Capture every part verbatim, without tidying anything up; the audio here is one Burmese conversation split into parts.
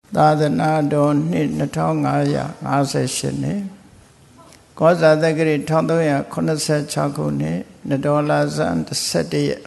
သာသနာတော်နှစ်နှစ်ထောင်ငါးရာငါးဆယ်ရှစ်နှစ်ကောဇာတက္ကရာတစ်ထောင်သုံးရာခုနှစ်ဆယ်ခြောက်ခုနှစ်နဒေါ်လာဇန်တစ်ဆယ်တစ်ရက်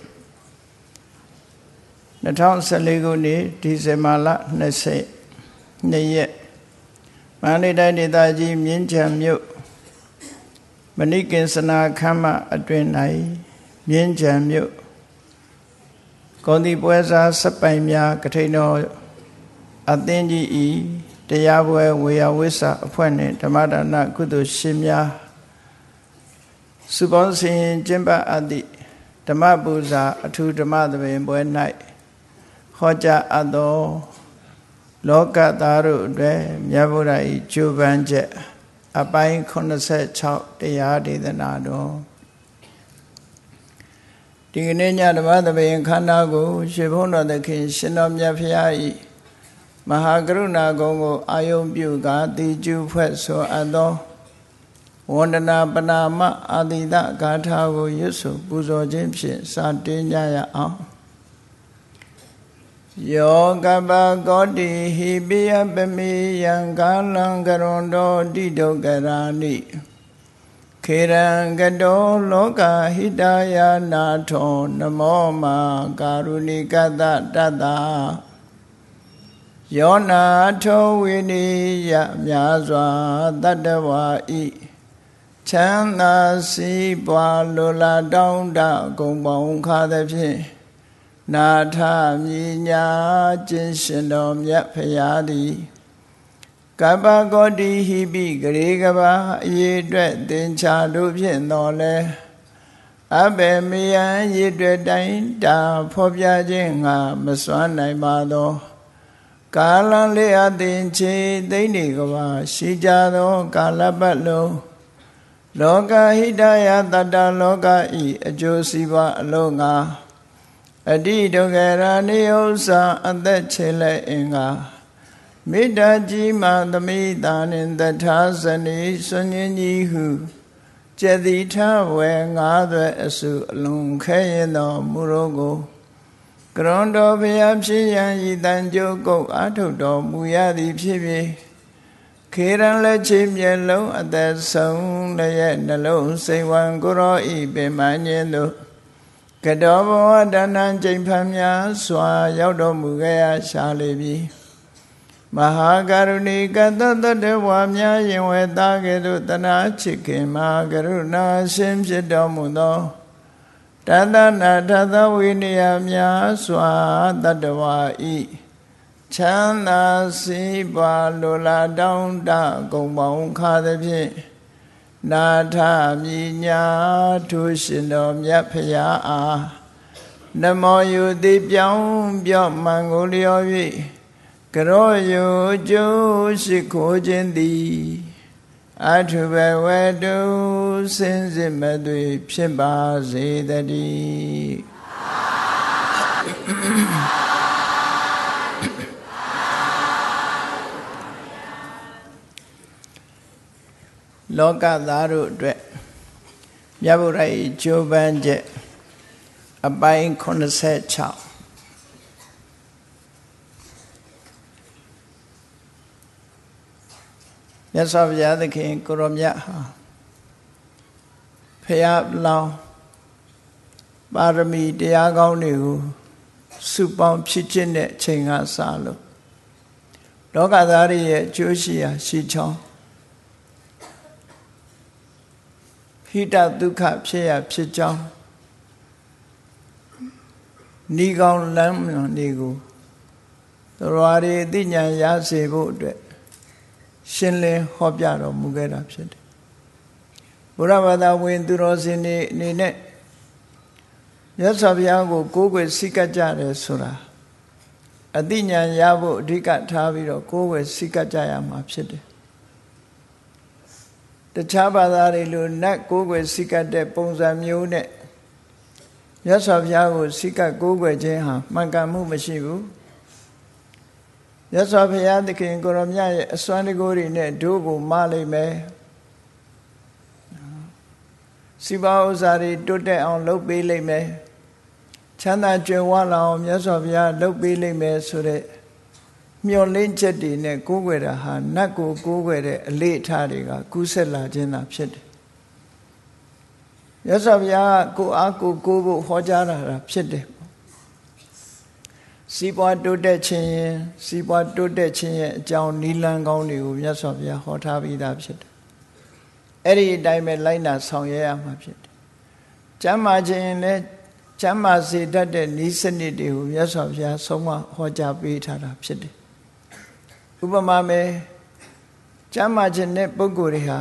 နှစ်ထောင်ဆယ်လေးခုနှစ်ဒီဇင်ဘာလနှစ်ဆယ်နှစ်ရက်မန္တလေးတိုင်းဒေသကြီးမြင်းခြံမြို့မဏိကင်စနာခမ်းမအတွင်၌မြင်းခြံမြို့ဂုံတိပွဲစားစပိုင်များကထိန်တော်အသင်းကြီးဤတရားပွဲဝေယဝိဆာအဖွဲ့နှင့်ဓမ္မဒါနကုသိုလ်ရှင်များစုပေါင်းစဉ်ကျင့်ပအပ်သည့်ဓမ္မပူဇာအထူးဓမ္မသဘင်ပွဲ၌ဟောကြားအပ်သောလောကသားတို့အတွက်မြတ်ဗုဒ္ဓ၏ကြိုးပမ်းချက်အပိုင်းခုနှစ်ဆယ်ခြောက်တရားဒေသနာတော်ဒီကနေ့ညဓမ္မသဘင်ခန္ဓာကိုရှင်ဘုန်းတော်သခင်ရှင်တော်မြတ်ဖရာ၏မဟာကရုဏာကုံကိုအာယုံပြုကာတိကျုဖွဲ့ဆိုအပ်သောဝန္ဒနာပနာမအာတိတဂါထာကိုရွတ်ဆိုပူဇော်ခြင်းဖြင့်စတင်ကြရအောင်ယောကပကောတိဟိပိယပမိယံကာလံကရွန်တောတိဒုက္ကရာနိခေရံကတောလောကဟိတယာနာထောနမောမာကာရုဏိကတတတ္တယောနာထောဝိနိယမြာစွာတတ္တဝါဤချမ်းသာစီးပွားလိုလားတောင်းတဂုံပေါင်းခါသည်ဖြင့်နာထမြညာကျင့်ရှင်တော်မြတ်ဖရာသည်ကပ္ပကောတိဟိပိဂရေကဘာအရေးအတွက်သင်္ချာတို့ဖြင့်တော်လဲအဘေမယံရည်တွေ့တိုင်းတာဖော်ပြခြင်းငါမစွမ်းနိုင်ပါသောကာလလေးအသင်ချေသိနေကဘာရှိကြသောကာလပတ်လုံးလောကဟိတယတတ္တလောကဤအကျိုးစီးပွားအလုံးငါအတိဒုက္ခရာနိဥ္စာအသက်ချေလက်အင်္ဂါမေတ္တာကြီးမှသမိတာနှင့်တထာဇနီစွန်ញင်းကြီးဟုကျက်တိထဝေငါးသွဲအစုအလုံးခဲရင်တော်မူရောကိုကရွန်တော်ဘုရားဖြစ်ရန်ဤတန်ကြိုးကုတ်အာထုတ်တော်မူရသည်ဖြစ်ဖြစ်ခေရန်လက်ချေမျက်လုံးအသက်ဆုံးလည်းရဲ့နှလုံးစိတ်ဝံကိုရောဤပင်မညင်းတို့ကတောဘဝဒါနံကျိန်ဖန်များစွာရောက်တော်မူခဲ့ရရှာလေပြီမဟာကရုဏီကတတတဝါများရင်ဝဲသားကဲ့သို့တနာချစ်ခင်မဟာကရုဏာရှင်ဖြစ်တော်မူသောတသနာထသဝိနည်းများစွာတတ္တဝါဤချမ်းသာစီးပွားလိုလားတောင်းတဂုံပေါင်းခါသည်ဖြင့်နာထမြညာထိုရှင်တော်မြတ်ဖရာအားနမောယုတိပြောင်းပြော့မှန်ကိုလျော်၍ကရောယုကျိုးရှိခိုးခြင်းသည်အထုဘဝတုစင်စစ်မသွေဖြစ်ပါစေတည်းလောကသားတို့အတွက်မြတ်ဗုဒ္ဓ၏ကြိုးပမ်းချက်အပိုင်းခုနှစ်ဆယ်ခြောက်မြတ်စွာဘုရားသခင်ကိုရောမြတ်ဟာဖရာလောင်းပါရမီတရားကောင်းတွေကိုစုပေါင်းဖြစ်ခြင်းတဲ့အချိန်ကစလို့လောကသားတွေရဲ့အကျိုးရှိရာရှိချောင်းဟိတဒုက္ခဖြစ်ရဖြစ်ကြောင်းဤကောင်းလမ်းနေကိုသရဝါရီအသိဉာဏ်ရစေဖို့အတွက်ရှင်းလင်းဟောပြတော်မူခဲ့တာဖြစ်တယ်ဘုရားဘာသာဝင်သူတော်စင်တွေအနေနဲ့မြတ်စွာဘုရားကိုကိုးကွယ်စိတ်ကကြတယ်ဆိုတာအသိဉာဏ်ရဖို့အဓိကထားပြီးတော့ကိုးကွယ်စိတ်ကကြရမှာဖြစ်တယ်တခြားဘာသာတွေလိုနတ်ကိုးကွယ်စိတ်ကတဲ့ပုံစံမျိုးနဲ့မြတ်စွာဘုရားကိုစိတ်ကကိုးကွယ်ခြင်းဟာမှန်ကန်မှုမရှိဘူးမြတ်စွာဘုရားသခင်ကိုရောမြတ်ရဲ့အစွမ်းတကူတွေနဲ့တို့ကိုမလိမ့်မယ်စီပါဥစ္စာတွေတိုးတက်အောင်လုပ်ပေးလိမ့်မယ်ချမ်းသာကြွယ်ဝလာအောင်မြတ်စွာဘုရားလုပ်ပေးလိမ့်မယ်ဆိုတဲ့မျောလင်းချက်တွေနဲ့ကိုးကွယ်တာဟာနတ်ကိုကိုးကွယ်တဲ့အလေးအထားတွေကကူးဆက်လာခြင်းသာဖြစ်တယ်။မြတ်စွာဘုရားကကိုအားကိုကိုးဖို့ဟောကြားတာဖြစ်တယ်။စီးပွားတိုးတက်ခြင်းရင်စီးပွားတိုးတက်ခြင်းရဲ့အကြောင်းနိလန်းကောင်းတွေကိုမြတ်စွာဘုရားဟောထားပြီးသားဖြစ်တယ်။အဲ့ဒီအတိုင်းပဲလိုက်နာဆောင်ရွက်ရမှာဖြစ်တယ်။ကျမ်းမာခြင်းလည်းကျမ်းမာစေတတ်တဲ့ဤစနစ်တွေကိုမြတ်စွာဘုရားဆုံးမဟောကြားပေးထားတာဖြစ်တယ်။ဥပမာမဲ့ကျမ်းမာခြင်းနဲ့ပုဂ္ဂိုလ်တွေဟာ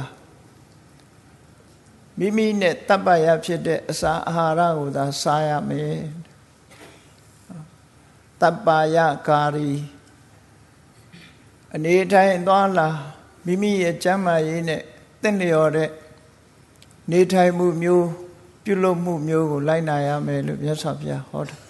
မိမိနဲ့တပ္ပယဖြစ်တဲ့အစာအာဟာရကိုသာစားရမယ်တပ္ပယကာရီအနေတိုင်းသွားလာမိမိရဲ့ကျမ်းမာရေးနဲ့တင့်လျော်တဲ့နေထိုင်မှုမျိုးပြုလုပ်မှုမျိုးကိုလိုက်နာရမယ်လို့မြတ်စွာဘုရားဟောတာ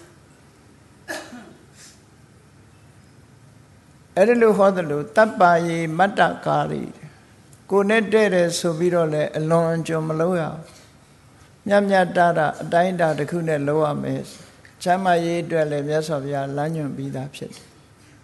အဲ့ဒီလိုဟောသလိုတပ္ပယေမတ္တကာရီကိုနဲ့တဲ့တယ်ဆိုပြီးတော့လည်းအလွန်အကျွံမလုပ်ရဘူးမြတ်မြတ်တာတာအတိုင်းတာတစ်ခုနဲ့လုပ်ရမယ်ချမ်းသာရေးအတွက်လည်းမြတ်စွာဘုရားလမ်းညွှန်ပြီးသားဖြစ်တယ်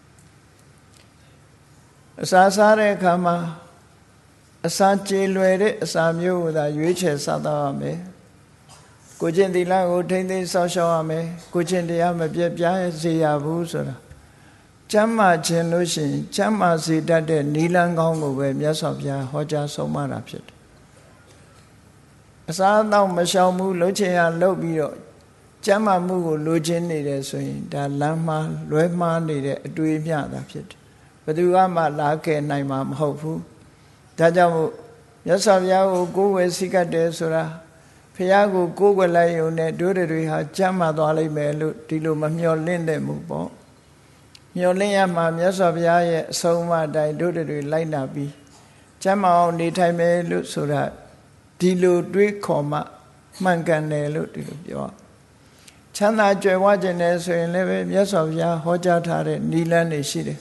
အစာစားတဲ့အခါမှာအစာကြေလွယ်တဲ့အစာမျိုးကိုသာရွေးချယ်စားတော့ရမယ်ကိုကျင့်သီလကိုထိမ့်သိမ်းစောင့်ရှောက်ရမယ်ကိုကျင့်တရားမပြတ်ပြားစေရဘူးဆိုတာကျမ်းမာခြင်းလို့ရှိရင်ကျမ်းမာစေတတ်တဲ့နိလန်းကောင်းကိုပဲမြတ်စွာဘုရားဟောကြားဆုံးမတာဖြစ်တယ်အစားအသောက်မရှောင်ဘူးလှုပ်ချင်ရလှုပ်ပြီးတော့ကျမ်းမာမှုကိုလိုချင်နေတယ်ဆိုရင်ဒါလမ်းမှားလွဲမှားနေတဲ့အတွေ့အမျှသာဖြစ်တယ်ဘယ်သူကမှလာကယ်နိုင်မှာမဟုတ်ဘူးဒါကြောင့်မို့မြတ်စွာဘုရားကိုကိုးကွယ်စိတ်ကတ်တယ်ဆိုတာဘုရားကိုကိုးကွယ်လိုက်ရုံနဲ့တို့တွေဟာကျမ်းမာသွားလိမ့်မယ်လို့ဒီလိုမမျှော်လင့်တဲ့မှုပေါ့မျှော်လင့်ရမှာမြတ်စွာဘုရားရဲ့အဆုံးအမအတိုင်းတို့တွေလိုက်နာပြီးကျမ်းမာအောင်နေထိုင်မယ်လို့ဆိုတာဒီလိုတွေးခေါ်မှမှန်ကန်တယ်လို့ဒီလိုပြောချမ်းသာကြွယ်ဝခြင်းနဲ့ဆိုရင်လည်းမြတ်စွာဘုရားဟောကြားထားတဲ့နိလန်းတွေရှိတယ်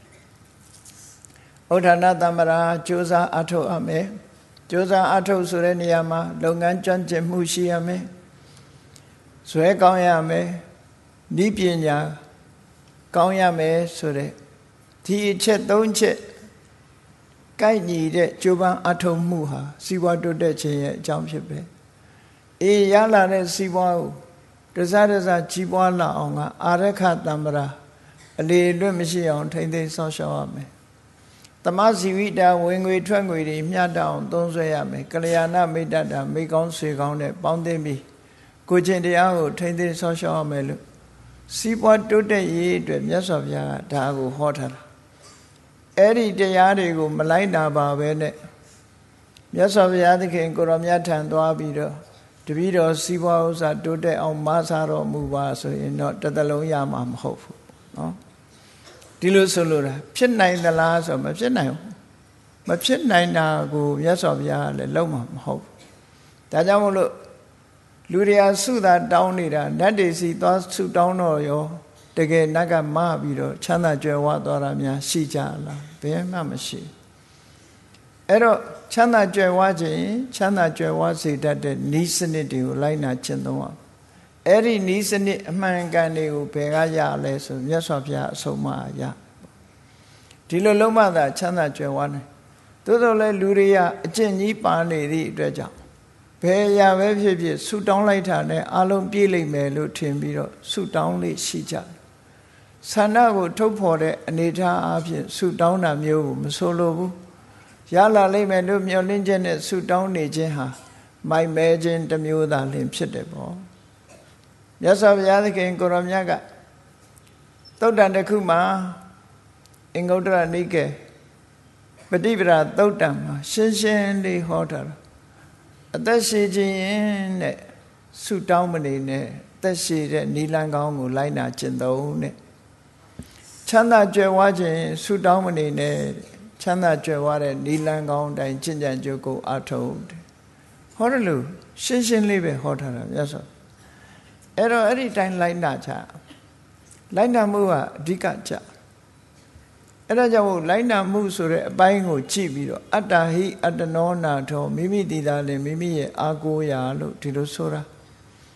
ဥဒ္ဌာဏတမ္ပရာကြိုးစားအထောက်အမယ်ကြိုးစားအထောက်ဆိုတဲ့နေရာမှာလုပ်ငန်းကျွမ်းကျင်မှုရှိရမယ်ဇွဲကောင်းရမယ်ဤပညာကောင်းရမယ်ဆိုတဲ့ဒီအချက်သုံးချက်ကိုက်ညီတဲ့ကြိုးပမ်းအထောက်မှုဟာစီးပွားတိုးတက်ခြင်းရဲ့အကြောင်းဖြစ်ပဲအေးရလာတဲ့စီးပွားကိုတစားတစားကြီးပွားလာအောင်ကအာရခတမ္ပရာအလေလွတ်မရှိအောင်ထိမ့်သိမ်းဆောက်ရှောက်ရမယ်သမဇီဝိတာဝင်ငွေထွက်ငွေတွေမျှတအောင်သုံးစွဲရမယ်ကလျာဏမိတ်တတာမိကောင်းဆွေကောင်းနဲ့ပေါင်းသိပြီးကိုချင်းတရားကိုထိမ့်သိမ်းဆောက်ရှောက်ရမယ်လို့စီးပွားတိုးတက်ရေးအတွက်မြတ်စွာဘုရားကဒါကိုဟောထားတာအဲ့ဒီတရားတွေကိုမလိုက်တာပါပဲနဲ့မြတ်စွာဘုရားသခင်ကိုရောမြတ်ထံသွားပြီးတော့တပည့်တော်စီးပွားဥစ္စာတိုးတက်အောင်မဆာတော်မူပါဆိုရင်တော့တစ်သလုံးရမှာမဟုတ်ဘူးနော်ဒီလိုဆိုလိုတာဖြစ်နိုင်သလားဆိုမဖြစ်နိုင်ဘူးမဖြစ်နိုင်တာကိုမြတ်စွာဘုရားကလည်းလုံးမှာမဟုတ်ဘူးဒါကြောင့်မို့လို့လူတွေဟာစုတာတောင်းနေတာနတ်တွေစီသွားစုတောင်းတော့ရောတကယ်နတ်ကမပြီးတော့ချမ်းသာကြွယ်ဝသွားတာများရှိကြလားဘယ်မှမရှိအဲ့တော့ချမ်းသာကြွယ်ဝခြင်းချမ်းသာကြွယ်ဝစေတတ်တဲ့ဤစနစ်တွေကိုလိုက်နာကျင့်သုံးရအဲ့ဒီဤစနစ်အမှန်ကန်တွေကိုဘယ်ကရလဲဆိုမြတ်စွာဘုရားအဆုံးအမရဒီလိုလုံးမသာချမ်းသာကြွယ်ဝနိုင်သို့တော်လည်းလူတွေကအကျင့်ကြီးပါနေသည့်အတွက်ကြောင့်ဘယ်ရာပဲဖြစ်ဖြစ်ဆုတောင်းလိုက်တာနဲ့အလုံးပြည့်လိမ့်မယ်လို့ထင်ပြီးတော့ဆုတောင်းလေးရှိကြတယ်ဆန္ဒကိုထုတ်ဖော်တဲ့အနေအထားအဖြစ်ဆုတောင်းတာမျိုးကိုမဆိုလိုဘူးရလာလိမ့်မယ်လို့မျှော်လင့်ချက်နဲ့ဆုတောင်းနေခြင်းဟာမိုက်မဲခြင်းတစ်မျိုးသာလျှင်ဖြစ်တယ်ပေါ့မြတ်စွာဘုရားသခင်ကိုရောမြတ်ကသုတ်တန်တစ်ခုမှာအင်္ဂုတ္တရနိကေပฏิပဒါသုတ်တန်မှာရှင်းရှင်းလေးဟောထားတာအသက်ရှည်ခြင်းနဲ့ဆုတောင်းမနေနဲ့အသက်ရှည်တဲ့နိလန်းကောင်းကိုလိုက်နာကျင့်သုံးတဲ့ချမ်းသာကြွယ်ဝခြင်းဆုတောင်းမနေနဲ့ချမ်းသာကြွယ်ဝတဲ့နိလန်းကောင်းတိုင်းကျင့်ကြံကြိုးကိုအထောက်ဟောတယ်လို့ရှင်းရှင်းလေးပဲဟောထားတာမြတ်စွာအဲ့တော့အဲ့ဒီတိုင်းလိုက်နာကြလိုက်နာမှုကအဓိကကြအဲ့ဒါကြောင့်လိုက်နာမှုဆိုတဲ့အပိုင်းကိုကြည့်ပြီးတော့အတ္တဟိအတ္တနောနာထောမိမိတည်တာလည်းမိမိရဲ့အာကိုးရာလို့ဒီလိုဆိုတာ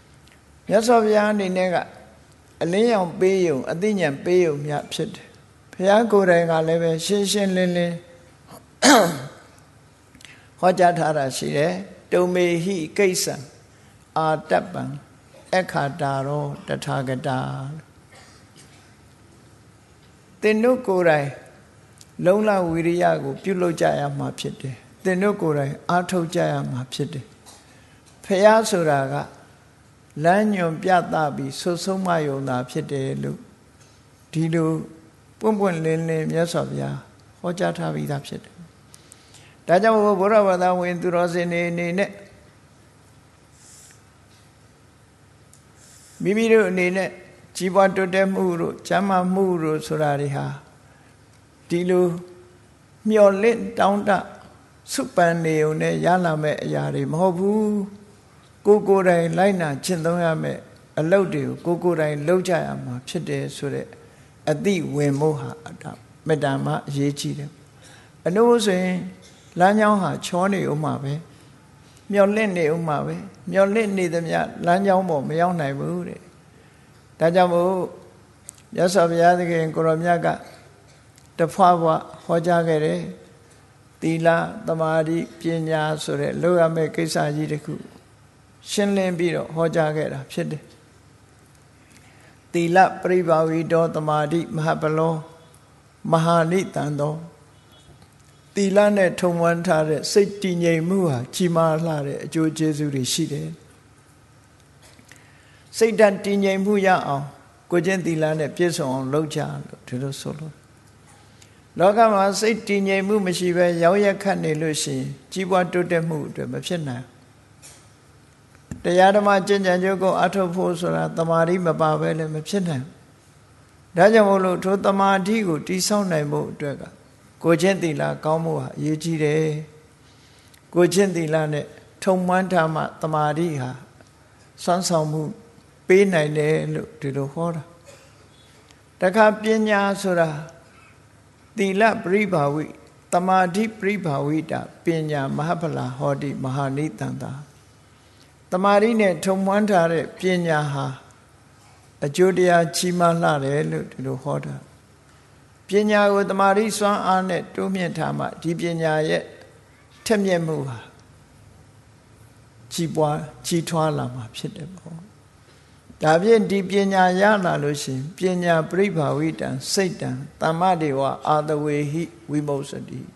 မြတ်စွာဘုရားအနေနဲ့ကအလင်းရောင်ပေးယုံအသိဉာဏ်ပေးယုံမြဖြစ်တယ်ဘဘုရားကိုယ်တိုင်ကလည်းပဲရှင်းရှင်းလင်းလင်းဟောကြားထားတာရှိတယ်တုံမေဟိကိစ္စံအာတပ္ပံအခါတာရောတထာဂတာသင်တို့ကိုယ်တိုင်လုံလဝိရိယကိုပြုလုပ်ကြရမှာဖြစ်တယ်သင်တို့ကိုယ်တိုင်အားထုတ်ကြရမှာဖြစ်တယ်ဖះဆိုတာကလမ်းညွန်ပြသပြီးဆွဆုံးမယုံတာဖြစ်တယ်လို့ဒီလိုပွန့်ပွန့်လင်းလင်းမြတ်စွာဘုရားဟောကြားထားပြီးသားဖြစ်တယ်ဒါကြောင့်ဘုရားဘာသာဝင်သူတော်စင်တွေအနေနဲ့မိမိတို့အနေနဲ့ကြီးပွားတိုးတက်မှုတို့ကျမ်းမာမှုတို့ဆိုတာတွေဟာဒီလိုမျော်လင့်တောင်းတစုပန်နေုံနဲ့ရလာမဲ့အရာတွေမဟုတ်ဘူးကိုကိုယ်တိုင်လိုက်နာကျင့်သုံးရမယ့်အလုပ်တွေကိုကိုကိုယ်တိုင်လုပ်ကြရမှာဖြစ်တယ်ဆိုတဲ့အသိဝင်မှုဟာမေတ္တာမှအရေးကြီးတယ်အနုဆိုရင်လမ်းကြောင်းဟာချောနေဦးမှာပဲမျော်လင့်နေဦးမှာပဲမျော်လင့်နေသမျှလမ်းကြောင်းပေါ်မရောက်နိုင်ဘူးတဲ့ဒါကြောင့်မို့မြတ်စွာဘုရားသခင်ကိုရောမြတ်ကတဖွာဖွာဟောကြားခဲ့တယ်သီလသမာဓိပညာဆိုတဲ့လုပ်ရမယ့်ကိစ္စကြီးတစ်ခုရှင်းလင်းပြီးတော့ဟောကြားခဲ့တာဖြစ်တယ်သီလပရိဘာဝီတောသမာဓိမဟာပလောမဟာနိတံတောသီလနဲ့ထုံဝန်းထားတဲ့စိတ်တည်ငြိမ်မှုဟာကြီးမားလှတဲ့အကျိုးကျေးဇူးတွေရှိတယ်စိတ်ဓာတ်တည်ငြိမ်မှုရအောင်ကိုကျင့်သီလနဲ့ပြည့်စုံအောင်လုပ်ကြလို့ဒီလိုဆိုလို့လောကမှာစိတ်တည်ငြိမ်မှုမရှိဘဲရောက်ရက်ခတ်နေလို့ရှိရင်ကြီးပွားတိုးတက်မှုအတွက်မဖြစ်နိုင်တရားဓမ္မကျင့်ကြံကြိုးကိုအထောက်ဖို့ဆိုတာတမာတိမပါဘဲလည်းမဖြစ်နိုင်ဒါကြောင့်မို့လို့ထိုတမာတိကိုတိဆောက်နိုင်ဖို့အတွက်ကကိုကျင့်သီလကောင်းမှုဟာအရေးကြီးတယ်ကိုကျင့်သီလနဲ့ထုံမှန်းထားမှတမာတိဟာစွမ်းဆောင်မှုပေးနိုင်တယ်လို့ဒီလိုဟောတာတခါပညာဆိုတာသီလပရိဘာဝိတမာတိပရိဘာဝိတာပညာမဟာဖလာဟောတိမဟာနိတံတာတမာတိနဲ့ထုံမှန်းထားတဲ့ပညာဟာအကျိုးတရားကြီးမားလှတယ်လို့ဒီလိုဟောတာပညာကိုတမာတိစွမ်းအားနဲ့တိုးမြင့်ထားမှဒီပညာရဲ့ထက်မြက်မှုဟာကြီးပွားကြီးထွားလာမှာဖြစ်တယ်ပေါ့ဒါဖြင့်ဒီပညာရလာလို့ရှိရင်ပညာပရိဘာဝိတံစိတ်တံသမ္မဒေဝအာတဝေဟိဝိမု စတိ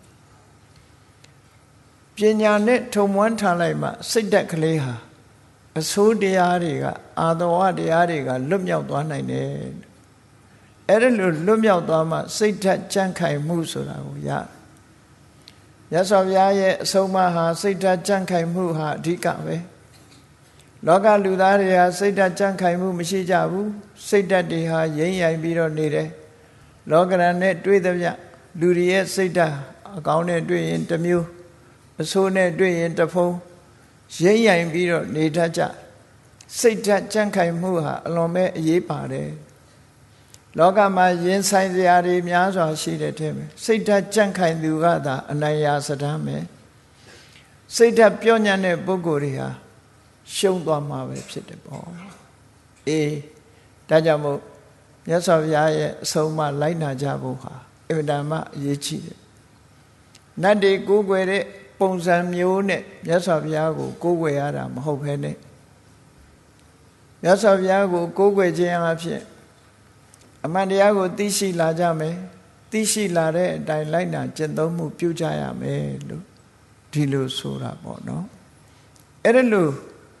ပညာနဲ့ထုံမွမ်းထားလိုက်မှစိတ်ဓာတ်ကလေးဟာအဆိုးတရားတွေကအာတဝတရားတွေကလွတ်မြောက်သွားနိုင်တယ်အဲ့ဒါလို့လွတ်မြောက်သွားမှစိတ်ဓာတ်ကြံ့ခိုင်မှုဆိုတာကိုရရသော်ဘုရားရဲ့အဆုံးအမဟာစိတ်ဓာတ်ကြံ့ခိုင်မှုဟာအဓိကပဲလောကလူသားတွေဟာစိတ်ဓာတ်ကြံ့ခိုင်မှုမရှိကြဘူးစိတ်ဓာတ်တွေဟာရိမ့်ရိုင်ပြီးတော့နေတယ်လောကရန်နဲ့တွေ့သမျှလူတွေရဲ့စိတ်ဓာတ်အကောင်းနဲ့တွေ့ရင်တစ်မျိုးအဆိုးနဲ့တွေ့ရင်တစ်ဖုံးရိမ့်ရိုင်ပြီးတော့နေတတ်ကြစိတ်ဓာတ်ကြံ့ခိုင်မှုဟာအလွန်ပဲအရေးပါတယ်လောကမှာရင်ဆိုင်စရာတွေများစွာရှိတဲ့ထဲမှာစိတ်ဓာတ်ကြံ့ခိုင်သူကသာအနိုင်ရာစတမ်းပဲစိတ်ဓာတ်ပြောညံ့တဲ့ပုဂ္ဂိုလ်တွေဟာရှုံးသွားမှာပဲဖြစ်တယ်ပေါ့အေးဒါကြောင့်မို့မြတ်စွာဘုရားရဲ့အဆုံးအမလိုက်နာကြဖို့ဟာအင်မတန်မှအရေးကြီးတယ်နတ်တွေကိုးကွယ်တဲ့ပုံစံမျိုးနဲ့မြတ်စွာဘုရားကိုကိုးကွယ်ရတာမဟုတ်ဘဲနဲ့မြတ်စွာဘုရားကိုကိုးကွယ်ခြင်းအဖြစ်အမှန်တရားကိုသိရှိလာကြမယ်သိရှိလာတဲ့အတိုင်းလိုက်နာကျင့်သုံးမှုပြုကြရမယ်လို့ဒီလိုဆိုတာပေါ့နော်အဲ့ဒါလို့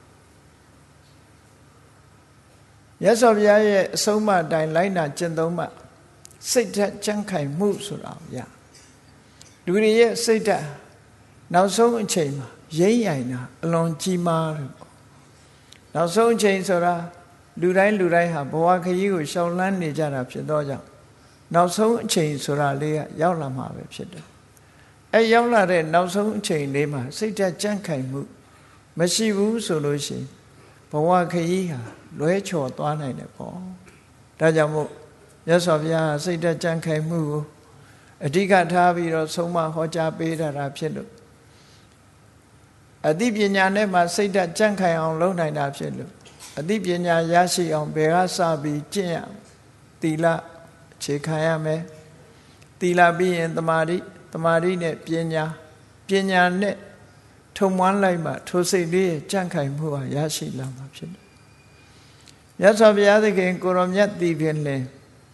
မြတ်စွာဘုရားရဲ့အဆုံးအမအတိုင်းလိုက်နာကျင့်သုံးမှစိတ်ဓာတ်ကြံ့ခိုင်မှုဆိုတာကိုရလူတွေရဲ့စိတ်ဓာတ်နောက်ဆုံးအချိန်မှာရိမ့်ရိုင်တာအလွန်ကြီးမားတယ်ပေါ့နောက်ဆုံးအချိန်ဆိုတာလူတိုင်းလူတိုင်းဟာဘဝခရီးကိုရှောင်လန်းနေကြတာဖြစ်တော့ကြောင့်နောက်ဆုံးအချိန်ဆိုတာလေးကရောက်လာမှာပဲဖြစ်တယ်အဲရောက်လာတဲ့နောက်ဆုံးအချိန်လေးမှာစိတ်ဓာတ်ကြံ့ခိုင်မှုမရှိဘူးဆိုလို့ရှိရင်ဘဝခရီးဟာလွဲချော်သွားနိုင်တယ်ပေါ့ဒါကြောင့်မို့မြတ်စွာဘုရားစိတ်ဓာတ်ကြံ့ခိုင်မှုကိုအဓိကထားပြီးတော့ဆုံးမဟောကြားပေးတာဖြစ်လို့အသိပညာနဲ့မှစိတ်ဓာတ်ကြံ့ခိုင်အောင်လုပ်နိုင်တာဖြစ်လို့အသိပညာရရှိအောင်ဘယ်ကစပြီးကျင့်ရသီလအခြေခံရမယ်သီလပြီးရင်တမာတိတမာတိနဲ့ပညာပညာနဲ့ထုံမွမ်းလိုက်မှထိုစိတ်လေးရဲ့ကြံ့ခိုင်မှုဟာရရှိလာမှာဖြစ်တယ်မြတ်စွာဘုရားသခင်ကိုရောမြတ်တည်ဖြင့်လင်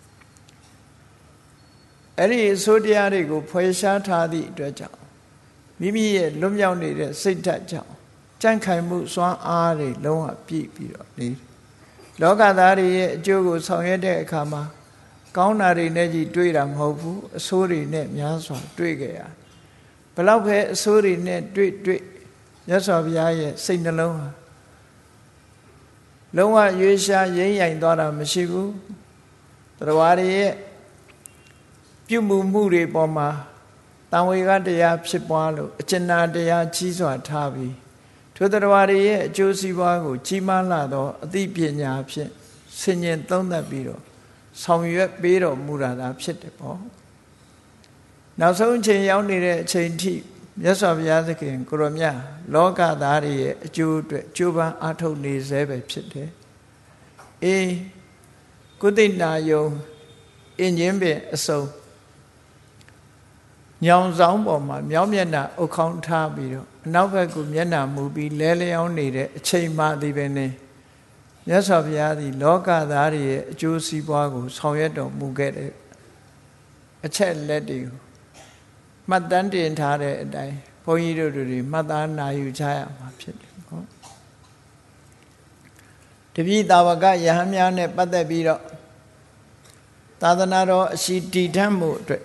အဲ့ဒီအစိုးတရားတွေကိုဖွယ်ရှားထားသည့်အတွက်ကြောင့်မိမိရဲ့လွတ်မြောက်နေတဲ့စိတ်ဓာတ်ကြောင့်ကြံ့ခိုင်မှုစွမ်းအားတွေလုံးဝပြည့်ပြီးတော့နေလောကသားတွေရဲ့အကျိုးကိုဆောင်ရွက်တဲ့အခါမှာကောင်းတာတွေနဲ့ကြီးတွေ့တာမဟုတ်ဘူးအဆိုးတွေနဲ့များစွာတွေ့ကြရဘလောက်ပဲအဆိုးတွေနဲ့တွေ့တွေ့မြတ်စွာဘုရားရဲ့စိတ်နှလုံးဟာလုံးဝရွေးရှားရင်းရိုင်သွားတာမရှိဘူးတရားတွေရဲ့ပြုမှုမှုတွေပေါ်မှာတံဝေကတရားဖြစ်ပွားလို့အကျဉ်းတရားကြီးစွာထားပြီးထိုတရားတွေရဲ့အကျိုးစီးပွားကိုကြီးမားလာသောအသိပညာဖြင့်ဆင်ញင်သုံးသပ်ပြီးတော့ဆောင်ရွက်ပေးတော်မူတာသာဖြစ်တယ်ပေါ့နောက်ဆုံးအချိန်ရောက်နေတဲ့အချိန်ထိမြတ်စွာဘုရားသခင်ကိုရောမြတ်လောကသားတွေရဲ့အကျိုးအတွက်ကြိုးပမ်းအားထုတ်နေစေပဲဖြစ်တယ်အေးကုသိနာယုံအင်းချင်းပင်အစုံညောင်ဆောင်ပေါ်မှာမြောင်းမျက်နှာအုပ်ခေါင်းထားပြီးတော့အနောက်ဘက်ကမျက်နှာမူပြီးလဲလျောင်းနေတဲ့အချိန်မှဒီပဲနေမြတ်စွာဘုရားသည်လောကသားတွေရဲ့အကျိုးစီးပွားကိုဆောင်ရွက်တော်မူခဲ့တဲ့အချက်လက်တွေကိုမှတ်တမ်းတင်ထားတဲ့အတိုင်းဘုန်းကြီးတို့တွေမှတ်သားနာယူကြရမှာဖြစ်တယ်နော်တပည့်တာဝကယဟန်များနဲ့ပတ်သက်ပြီးတော့သာသနာတော်အရှိတည်ထမှုအတွက်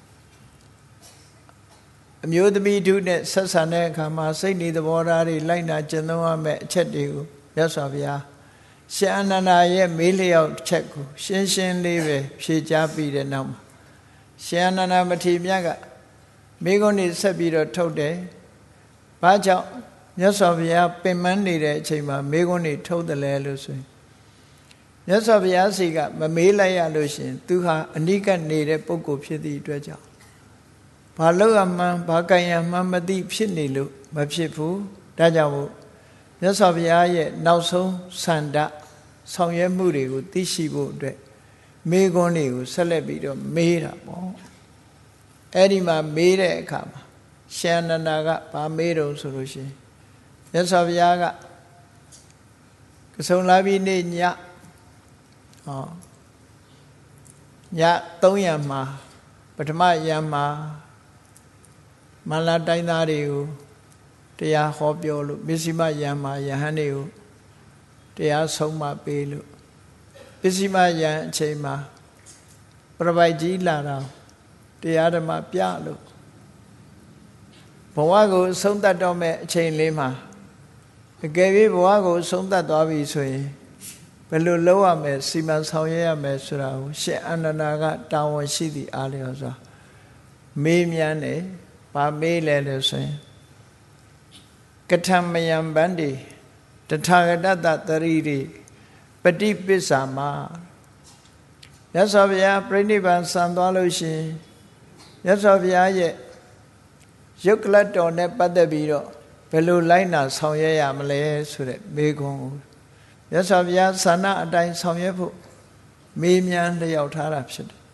အမျိုးသမီးတို့နဲ့ဆက်ဆံတဲ့အခါမှာစိတ်နေသဘောထားတွေလိုက်နာကျင့်သုံးရမယ့်အချက်တွေကိုမြတ်စွာဘုရားရှင်အနန္ဒာရဲ့မေးလျောက်ချက်ကိုရှင်းရှင်းလေးပဲဖြေကြားပြီးတဲ့နောက်မှာရှင်အနန္ဒာမထေရမြတ်ကမိဂုဏ်နေဆက်ပြီးတော့ထုတ်တယ်။ဘာကြောင့်မြတ်စွာဘုရားပင်ပန်းနေတဲ့အချိန်မှာမိဂုဏ်နေထုတ်တယ်လဲလို့ဆိုရင်မြတ်စွာဘုရားစီကမမေးလိုက်ရလို့ရှင်သူဟာအနိကနေတဲ့ပုဂ္ဂိုလ်ဖြစ်သည့်အတွက်ကြောင့်ဘာလို့အမှန်ဘာကံရမှန်မသိဖြစ်နေလို့မဖြစ်ဘူး။ဒါကြောင့်မို့မြတ်စွာဘုရားရဲ့နောက်ဆုံးဆန္ဒဆောင်ရွက်မှုတွေကိုသိရှိဖို့အတွက်မိဂုဏ်တွေကိုဆက်လက်ပြီးတော့မေးတာပေါ့အဲ့ဒီမှာမေးတဲ့အခါမှာရှင်အနန္ဒာကဗာမေးတော့ဆိုလို့ရှိရင်မြတ်စွာဘုရားကကဆုံလာပြီးနေ့ညဟောညသုံးရံမှာပထမရံမှာမန္လာတိုင်းသားတွေကိုတရားဟောပြောလို့ပစ္စည်းမယံမှာယဟန်တွေကိုတရားဆုံးမပေးလို့ပစ္စည်းမယံအချိန်မှာပြပိုက်ကြီးလာတော့တရားဓမ္မပြလို့ဘဝကိုဆုံးသတ်တော့မဲ့အချိန်လေးမှာအကယ်၍ဘဝကိုဆုံးသတ်သွားပြီဆိုရင်ဘယ်လိုလုပ်ရမလဲစီမံဆောင်ရွက်ရမယ်ဆိုတာကိုရှင်အနန္ဒာကတာဝန်ရှိသည့်အားလျော်စွာမေးမြန်းတယ်ဗာမေးလဲလို့ဆိုရင်ကထမယံဗန္တိတထာဂတတသရိတိပฏิပစ္ဆာမမြတ်စွာဘုရားပြိဋိဘံဆံသွားလို့ရှိရင်မြတ်စွာဘုရားရဲ့ယုတ်ကလတ်တော်နဲ့ပတ်သက်ပြီးတော့ဘယ်လိုလိုက်နာဆောင်ရွက်ရမလဲဆိုတဲ့မေးခွန်းကိုမြတ်စွာဘုရားဆန္ဒအတိုင်းဆောင်ရွက်ဖို့မေးမြန်းလျှောက်ထားတာဖြစ်တယ်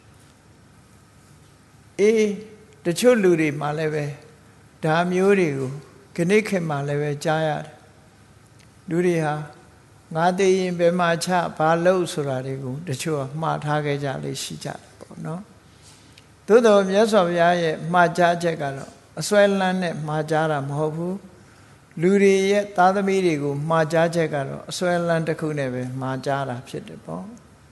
အေးတချို့လူတွေမှလည်းပဲဒါမျိုးတွေကိုခဏခေတ်မှလည်းပဲကြားရတယ်လူတွေဟာငါသိရင်ဘယ်မှာချဘာလို့ဆိုတာတွေကိုတချို့ကမှားထားခဲ့ကြလေရှိကြတယ်ပေါ့နော်သို့တော်မြတ်စွာဘုရားရဲ့မှားကြားချက်ကတော့အစွဲလန်းနဲ့မှားကြားတာမဟုတ်ဘူးလူတွေရဲ့သားသမီးတွေကိုမှားကြားချက်ကတော့အစွဲလန်းတစ်ခုနဲ့ပဲမှားကြားတာဖြစ်တယ်ပေါ့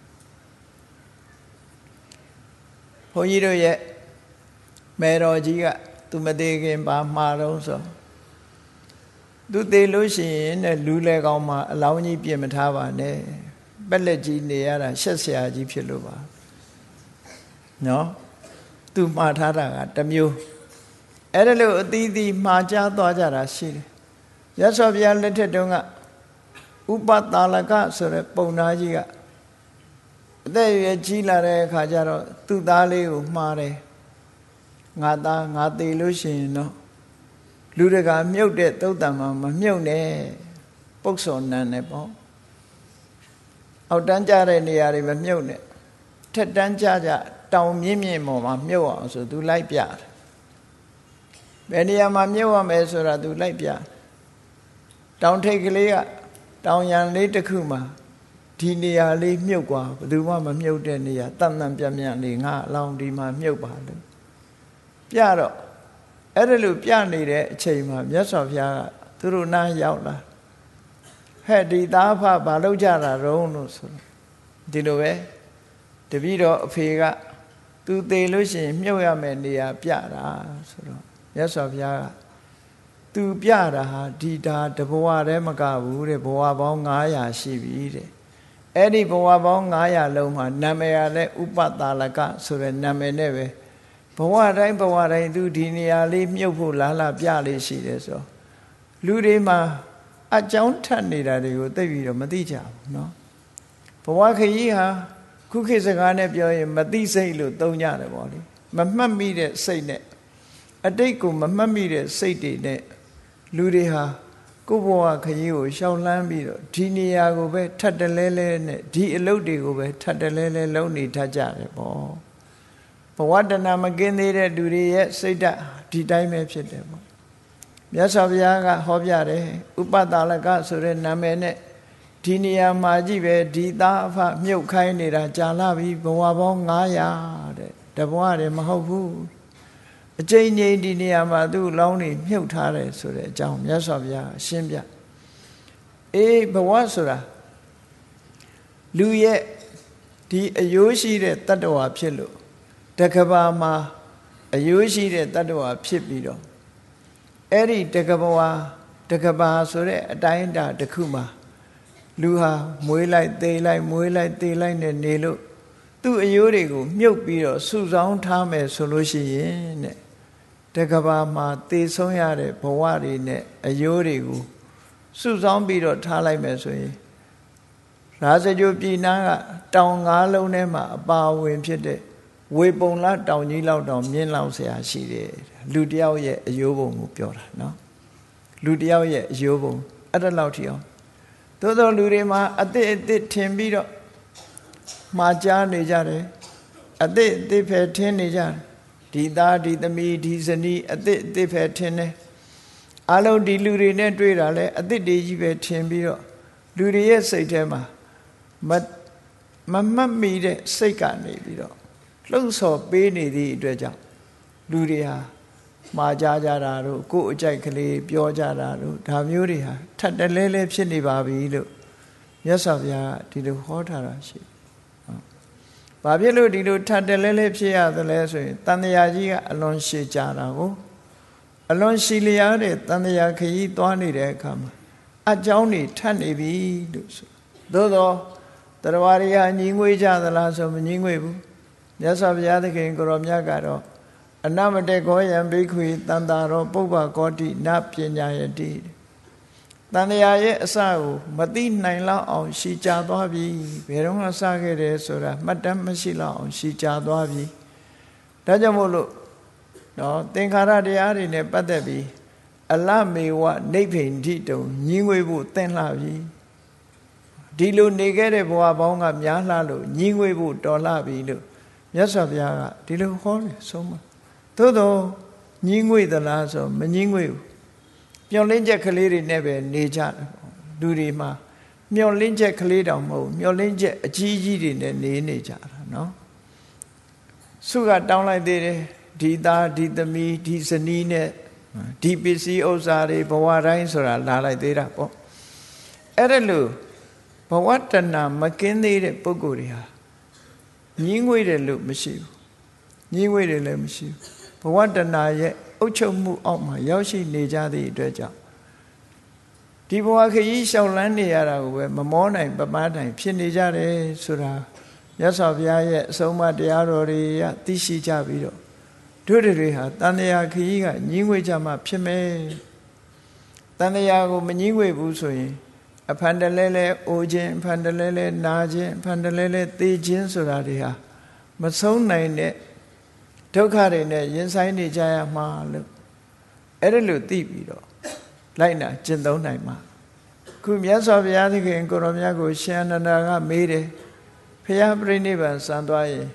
ဘုန်းကြီးတို့ရဲ့မေတော်ကြီးကသူမသေးခင်ပါမှားတော့ဆိုသူသေးလို့ရှိရင်တဲ့လူလေကောင်းမှာအလောင်းကြီးပြင်မထားပါနဲ့ပက်လက်ကြီးနေရတာရှက်ဆရာကြီးဖြစ်လို့ပါနော်သူမှားထားတာကတစ်မျိုးအဲ့ဒါလို့အသီးသီးမှားကြားသွားကြတာရှိတယ်ရသော်ဘုရားလက်ထက်တုန်းကဥပတာလကဆိုတဲ့ပုံနာကြီးကအသက်ရွယ်ကြီးလာတဲ့အခါကျတော့သူ့သားလေးကိုမှားတယ်ငါသားငါသေးလို့ရှိရင်တော့လူတကာမြုပ်တဲ့သုတ်တံမှာမမြုပ်နဲ့ပုတ်စော်နန်းနဲ့ပေါ့အောက်တန်းကြတဲ့နေရာတွေမမြုပ်နဲ့ထက်တန်းကြကြတောင်မြင့်မြင့်ပေါ်မှာမြုပ်အောင်ဆိုသူလိုက်ပြတယ်ဘယ်နေရာမှာမြုပ်ရမယ်ဆိုတာသူလိုက်ပြတောင်ထိပ်ကလေးကတောင်ရံလေးတစ်ခုမှာဒီနေရာလေးမြုပ်กว่าဘယ်သူမှမမြုပ်တဲ့နေရာတန်တန်ပြန့်ပြန့်လေးငါအလောင်းဒီမှာမြုပ်ပါလို့ပြတော့အဲ့ဒါလိုပြနေတဲ့အချိန်မှာမြတ်စွာဘုရားကသူတို့နားရောက်လာဟဲ့ဒီသားဖဘာလုပ်ကြတာတုံးလို့ဆိုဒီလိုပဲတပည့်တော်အဖေကသူသေလို့ရှိရင်မြုပ်ရမယ်နေရာပြတာဆိုတော့မြတ်စွာဘုရားကသူပြတာဟာဒီတာတဘဝတည်းမကဘူးတဲ့ဘဝပေါင်း၅ရာရှိပြီတဲ့အဲ့ဒီဘဝပေါင်း၅ရာလုံးမှာနာမည်ရလဲဥပတာလကဆိုတဲ့နာမည်နဲ့ပဲဘဝတိုင်းဘဝတိုင်းသူဒီနေရာလေးမြုပ်ဖို့လားလားပြလေးရှိတယ်ဆိုလူတွေမှာအကြောင်းထပ်နေတာတွေကိုသိပြီးတော့မသိကြဘူးเนาะဘဝခရီးဟာခုခေတ်စကားနဲ့ပြောရင်မသိစိတ်လို့သုံးကြတယ်ပေါ့လေမမှတ်မိတဲ့စိတ်နဲ့အတိတ်ကိုမမှတ်မိတဲ့စိတ်တွေနဲ့လူတွေဟာကိုယ့်ဘဝခရီးကိုရှောင်လန်းပြီးတော့ဒီနေရာကိုပဲထပ်တလဲလဲနဲ့ဒီအလုပ်တွေကိုပဲထပ်တလဲလဲလုပ်နေတတ်ကြတယ်ပေါ့ဘဝတဏမကင်းသေးတဲ့လူတွေရဲ့စိတ်ဓာတ်ဒီတိုင်းပဲဖြစ်တယ်ပေါ့မြတ်စွာဘုရားကဟောပြတယ်ဥပတာလကဆိုတဲ့နာမည်နဲ့ဒီနေရာမှာကြည့်ပဲဒီသားအဖမြုပ်ခိုင်းနေတာကြာလာပြီဘဝပေါင်း၅ရာတဲ့တဘဝတည်းမဟုတ်ဘူးအကျဉ်းချင်းဒီနေရာမှာသူ့လောင်းနေမြုပ်ထားတယ်ဆိုတဲ့အကြောင်းမြတ်စွာဘုရားရှင်းပြအေးဘဝဆိုတာလူရဲ့ဒီအယိုးရှိတဲ့တတ္တဝါဖြစ်လို့တကဘာမှာအယိုးရှိတဲ့တတ္တဝါဖြစ်ပြီးတော့အဲ့ဒီတကဘာတကဘာဆိုတဲ့အတိုင်းအတာတစ်ခုမှာလူဟာမွေးလိုက်သေလိုက်မွေးလိုက်သေလိုက်နဲ့နေလို့သူ့အယိုးတွေကိုမြုပ်ပြီးတော့စုဆောင်းထားမယ်ဆိုလို့ရှိရင်တဲ့တကဘာမှာသေဆုံးရတဲ့ဘဝတွေနဲ့အယိုးတွေကိုစုဆောင်းပြီးတော့ထားလိုက်မယ်ဆိုရင်ရာဇဂိုပြည်နာကတောင်ငါးလုံးထဲမှာအပါဝင်ဖြစ်တဲ့ဝေပုံလတောင်ကြီးလောက်တောင်မြင့်လောက်ဆရာရှိတယ်လူတယောက်ရဲ့အယိုးပုံကိုပြောတာနော်လူတယောက်ရဲ့အယိုးပုံအဲ့ဒါလောက်ထိအောင်သို့သောလူတွေမှာအသစ်အသစ်ထင်ပြီးတော့မှားကြားနေကြတယ်အသစ်အသစ်ပဲထင်နေကြတယ်ဒီသားဒီသမီးဒီဇနီးအသစ်အသစ်ပဲထင်တယ်အလုံးဒီလူတွေနဲ့တွေ့တာလဲအသစ်တွေကြီးပဲထင်ပြီးတော့လူတွေရဲ့စိတ်ထဲမှာမမမှတ်မိတဲ့စိတ်ကနေပြီးတော့လှုပ်ဆော်ပေးနေသည့်အတွက်ကြောင့်လူတွေဟာမှားကြကြတာတို့ကိုယ်အကြိုက်ကလေးပြောကြတာတို့ဒါမျိုးတွေဟာထပ်တလဲလဲဖြစ်နေပါပြီလို့မြတ်စွာဘုရားကဒီလိုဟောထားတာရှိတယ်။ဘာဖြစ်လို့ဒီလိုထပ်တလဲလဲဖြစ်ရသလဲဆိုရင်တန်တရာကြီးကအလွန်ရှည်ကြတာကိုအလွန်ရှည်လျားတဲ့တန်တရာခရီးသွားနေတဲ့အခါမှာအကြောင်းတွေထပ်နေပြီလို့ဆိုသို့သောတရားတွေကညီငွေကြသလားဆိုမညီငွေဘူးမြတ်စွာဘုရားသခင်ကိုရောမြတ်ကတော့အနမတေကောယံဘိက္ခွေတန်တာရောပုပ္ပကောတိနပညာယတိတန်တရားရဲ့အစကိုမသိနိုင်လောက်အောင်ရှည်ကြသွားပြီဘယ်တော့မှစခဲ့တယ်ဆိုတာမှတ်တမ်းမရှိလောက်အောင်ရှည်ကြသွားပြီဒါကြောင့်မို့လို့နော်သင်္ခါရတရားတွေနဲ့ပတ်သက်ပြီးအလမေဝနိဗ္ဗိန္တိတုံညီငွေဖို့သင်လှပြီဒီလိုနေခဲ့တဲ့ဘဝပေါင်းကများလှလို့ညီငွေဖို့တော်လှပြီလို့မြတ်စွာဘုရားကဒီလိုဟောတယ်ဆုံးမသို့တော့ညီငွေသလားဆိုမညီငွေဘူးမျောလင်းချက်ကလေးတွေနဲ့ပဲနေကြတယ်လူတွေမှာမျောလင်းချက်ကလေးတောင်မဟုတ်မျောလင်းချက်အကြီးကြီးတွေနဲ့နေနေကြတာနော်စုကတောင်းလိုက်သေးတယ်ဒီသားဒီသမီးဒီဇနီးနဲ့ဒီပစ္စည်းဥစ္စာတွေဘဝတိုင်းဆိုတာလာလိုက်သေးတာပေါ့အဲ့ဒါလို့ဘဝတဏမကင်းသေးတဲ့ပုဂ္ဂိုလ်တွေဟာညင်းငွေတယ်လို့မရှိဘူးညင်းငွေတယ်လည်းမရှိဘူးဘဝတဏရဲ့အုပ်ချုပ်မှုအောက်မှာရောက်ရှိနေကြသည့်အတွက်ကြောင့်ဒီဘဝခရီးလျှောက်လန်းနေရတာကိုပဲမမောနိုင်ပမားနိုင်ဖြစ်နေကြတယ်ဆိုတာမြတ်စွာဘုရားရဲ့အဆုံးအမတရားတော်တွေကသိရှိကြပြီးတော့တို့တွေဟာတန်တရားခရီးကညင်းငွေကြမှဖြစ်မယ်တန်တရားကိုမညင်းငွေဘူးဆိုရင်အဖန်တလဲလဲအိုခြင်းအဖန်တလဲလဲနာခြင်းအဖန်တလဲလဲသေခြင်းဆိုတာတွေဟာမဆုံးနိုင်တဲ့ဒုက္ခတွေနဲ့ရင်ဆိုင်နေကြရမှာလို့အဲ့ဒါလို့သိပြီးတော့လိုက်နာကျင့်သုံးနိုင်မှာခုမြတ်စွာဘုရားသခင်ကိုရောမြတ်ကိုရှင်အနန္ဒာကမေးတယ်ဖျားပြိဋိဘံစံသွားရင်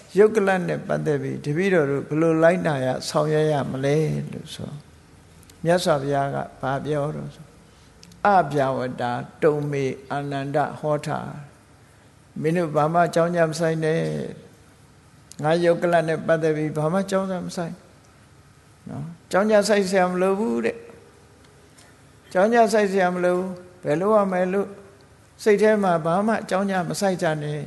ယုတ်ကလနဲ့ပတ်သက်ပြီးတပည့်တော်တို့ဘယ်လိုလိုက်နာရဆောင်ရွက်ရမလဲလို့ဆိုမြတ်စွာဘုရားကဘာပြောတော့ဆိုအပြဝတ္တာတုံမေအာနန္ဒဟောတာမင်းတို့ဘာမှကြောင်းကြမဆိုင်နဲ့ငါယုတ်ကလနဲ့ပတ်သက်ပြီးဘာမှကြောင်းကြမဆိုင်နော်ကြောင်းကြဆိုင်ဆရာမလိုဘူးတဲ့ကြောင်းကြဆိုင်ဆရာမလိုဘူးဘယ်လိုရမယ်လို့စိတ်ထဲမှာဘာမှကြောင်းကြမဆိုင်ကြနဲ့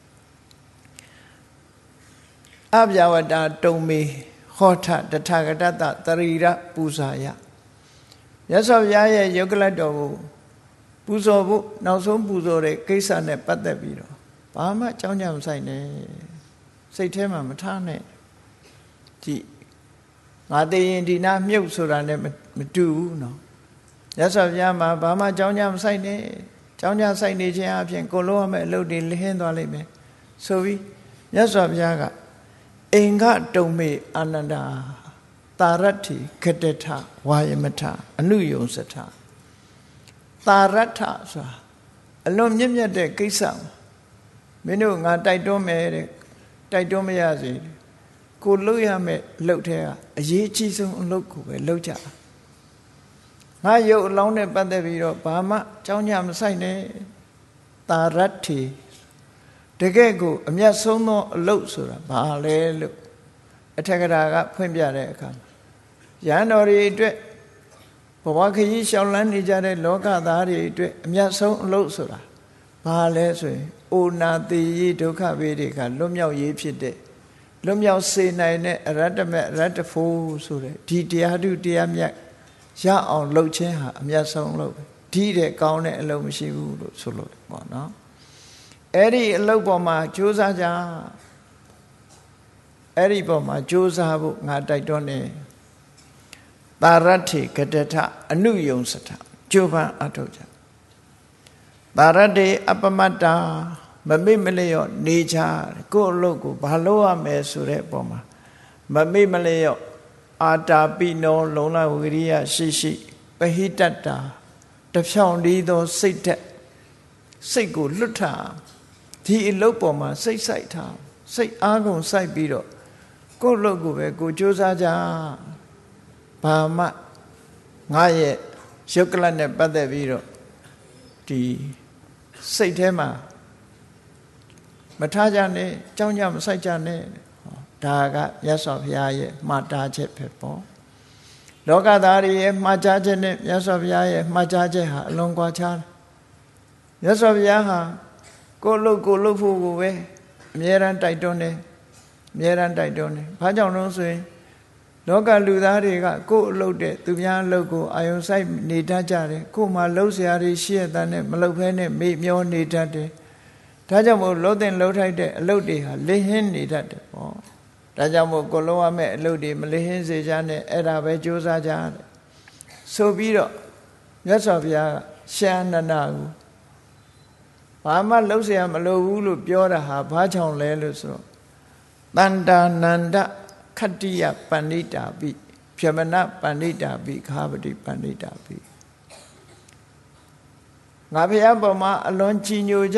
အပြဝတ္တာတုံမေဟောထတထာဂတတတရိရပူဇာယမြတ်စွာဘုရားရဲ့ယုတ်ကလတော်ကိုပူဇော်ဖို့နောက်ဆုံးပူဇော်တဲ့ကိစ္စနဲ့ပတ်သက်ပြီးတော့ဘာမှကြောင်းကြမဆိုင်နဲ့စိတ်ထဲမှာမထားနဲ့ကြည့်ငါသိရင်ဒီနာမြုပ်ဆိုတာနဲ့မတူဘူးနော်မြတ်စွာဘုရားမှာဘာမှကြောင်းကြမဆိုင်နဲ့ကြောင်းကြဆိုင်နေခြင်းအပြင်ကိုလုံးရမယ့်အလုပ်တွေလင်းသွားလိမ့်မယ်ဆိုပြီးမြတ်စွာဘုရားကအင်္ဂတုံမေအာနန္ဒာတာရတ္ထိခတ္တထဝါယမထအနုယုံစထတာရတ္ထဆိုတာအလွန်မြင့်မြတ်တဲ့ကိစ္စမင်းတို့ငါတိုက်တွန်းမယ်တဲ့တိုက်တွန်းမရစေကိုလုပ်ရမယ့်အလုပ်ထဲကအရေးကြီးဆုံးအလုပ်ကိုပဲလုပ်ကြငါရုပ်အလောင်းနဲ့ပတ်သက်ပြီးတော့ဘာမှကြောင်းကြမဆိုင်နဲ့တာရတ္ထိတကယ်ကိုအမျက်ဆုံးသောအလုပ်ဆိုတာဘာလဲလို့အထက်ကရာကဖွင့်ပြတဲ့အခါရဟန်းတော်တွေအတွက်ဘဝခရီးရှောင်လန်းနေကြတဲ့လောကသားတွေအတွက်အမျက်ဆုံးအလုပ်ဆိုတာဘာလဲဆိုရင်အိုနာတိယဒုက္ခဝေတွေကလွတ်မြောက်ရေးဖြစ်တဲ့လွတ်မြောက်စေနိုင်တဲ့အရတ္တမအရတ္တဖို့ဆိုတဲ့ဒီတရားဓုတရားမြတ်ရအောင်လုပ်ခြင်းဟာအမျက်ဆုံးလုပ်ဒီတဲ့ကောင်းတဲ့အလုပ်မရှိဘူးလို့ဆိုလို့ပေါ့နော်အဲ့ဒီအလုပ်ပေါ်မှာကြိုးစားကြအဲ့ဒီပေါ်မှာကြိုးစားဖို့ငါတိုက်တွန်းနေတာရတ္ထိကတ္တထအနုယုံစထကြိုးပမ်းအထောက်ကြတာရတ္တိအပမတ္တာမမေ့မလျော့နေချကိုယ့်အလုပ်ကိုဘာလို့ရမယ်ဆိုတဲ့အပေါ်မှာမမေ့မလျော့အာတာပိနောလုံလဝိရိယရှိရှိပဟိတတ္တာတဖြောင့်တည်းသောစိတ်သက်စိတ်ကိုလွတ်ထားဒီအလုပ်ပေါ်မှာစိတ်ဆိုင်ထားစိတ်အားကုန်စိုက်ပြီးတော့ကိုယ့်လုပ်ကိုပဲကိုကြိုးစားကြဘာမှငါရဲ့ယုတ်ကလနဲ့ပတ်သက်ပြီးတော့ဒီစိတ်ထဲမှာမထားကြနဲ့ကြောင်းကြမစိုက်ကြနဲ့ဒါကမြတ်စွာဘုရားရဲ့မှားတားချက်ပဲပေါ့လောကသားတွေရဲ့မှားကြားချက်နဲ့မြတ်စွာဘုရားရဲ့မှားကြားချက်ဟာအလွန်ကွာခြားတယ်မြတ်စွာဘုရားဟာကိုလှုပ်ကိုလှုပ်ဖို့ကိုပဲအမြဲတမ်းတိုက်တွန်းတယ်အမြဲတမ်းတိုက်တွန်းတယ်ဘာကြောင့်လို့ဆိုရင်လောကလူသားတွေကကိုယ်အလုပ်တဲ့သူများအလုပ်ကိုအာယုံဆိုင်နေတတ်ကြတယ်ကိုယ်မှာလှုပ်ရှားတွေရှိရတဲ့နဲ့မလှုပ်ဖဲနဲ့မေ့မျောနေတတ်တယ်ဒါကြောင့်မို့လှုပ်တဲ့လှုပ်ထိုက်တဲ့အလုပ်တွေဟာလစ်ဟင်းနေတတ်တယ်ပေါ့ဒါကြောင့်မို့ကိုလုံးဝမဲ့အလုပ်တွေမလစ်ဟင်းစေကြနဲ့အဲ့ဒါပဲကြိုးစားကြတယ်ဆိုပြီးတော့မြတ်စွာဘုရားရှမ်းနန္ဒကိုဘာမှလှုပ်เสียမလိုဘူးလို့ပြောတာဟာဘာကြောင့်လဲလို့ဆိုတော့တန္တာနန္ဒခတ္တိယပဏိတာပိဖြမနပဏိတာပိခါပတိပဏိတာပိငါဘုရားပေါ်မှာအလွန်ကြည်ညိုကြ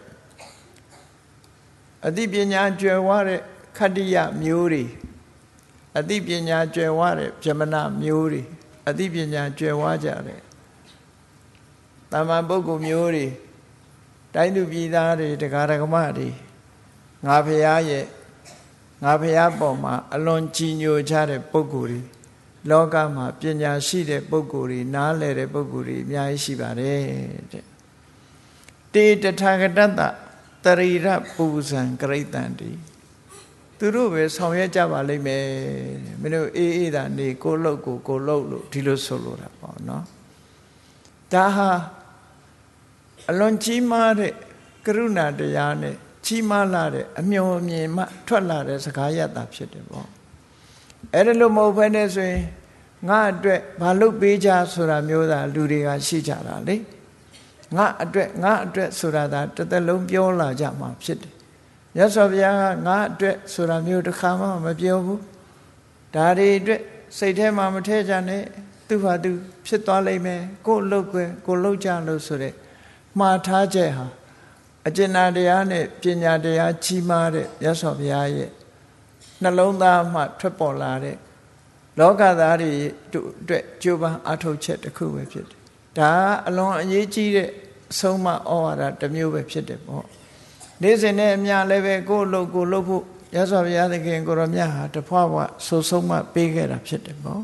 တဲ့အသိပညာကျွယ်ဝတဲ့ခတ္တိယမျိုးတွေအသိပညာကျွယ်ဝတဲ့ဖြမနမျိုးတွေအသိပညာကျွယ်ဝကြတဲ့တမန်ပုဂ္ဂိုလ်မျိုးတွေတိုင်းသူပြည်သားတွေတရားဓမ္မတွေငါဘုရားရဲ့ငါဘုရားပေါ်မှာအလွန်ကြည်ညိုကြတဲ့ပုဂ္ဂိုလ်တွေလောကမှာပညာရှိတဲ့ပုဂ္ဂိုလ်တွေနားလည်တဲ့ပုဂ္ဂိုလ်တွေအများကြီးရှိပါတယ်တဲ့တေတထာဂတတတရိရပူဇံကရိတံတိသူတို့ပဲဆောင်ရွက်ကြပါလိမ့်မယ်မင်းတို့အေးအေးသာနေကိုလှုပ်ကိုကိုလှုပ်လို့ဒီလိုဆိုလိုတာပေါ့နော်ဒါဟာအလွန်ကြီးမားတဲ့ကရုဏာတရားနဲ့ကြီးမားလာတဲ့အမျှော်မြင်မှထွက်လာတဲ့စကားရတာဖြစ်တယ်ပေါ့အဲ့ဒါလို့မဟုတ်ဘဲနဲ့ဆိုရင်ငါအတွက်ဘာလုပ်ပေးကြဆိုတာမျိုးသာလူတွေကရှိကြတာလေငါအတွက်ငါအတွက်ဆိုတာဒါတစ်သက်လုံးပြောလာကြမှာဖြစ်တယ်မြတ်စွာဘုရားကငါအတွက်ဆိုတာမျိုးတစ်ခါမှမပြောဘူးဒါတွေအတွက်စိတ်ထဲမှာမထည့်ကြနဲ့သူ့ဟာသူဖြစ်သွားလိမ့်မယ်ကိုယ်လုပ်ကွယ်ကိုယ်လုပ်ကြလို့ဆိုတဲ့မှားထားချက်ဟာအကျဉ်းတရားနဲ့ပညာတရားကြီးမားတဲ့မြတ်စွာဘုရားရဲ့နှလုံးသားမှထွက်ပေါ်လာတဲ့လောကသားတွေအတွက်ကြိုးပမ်းအထောက်ချက်တစ်ခုပဲဖြစ်တယ်ဒါအလွန်အရေးကြီးတဲ့အဆုံးအမဩဝါဒတစ်မျိုးပဲဖြစ်တယ်ပေါ့နေ့စဉ်နဲ့အများလည်းပဲကိုယ်လို့ကိုယ်လို့ဖို့မြတ်စွာဘုရားသခင်ကိုရောမြတ်ဟာတဖွာဖွာဆိုဆုံးမပေးခဲ့တာဖြစ်တယ်ပေါ့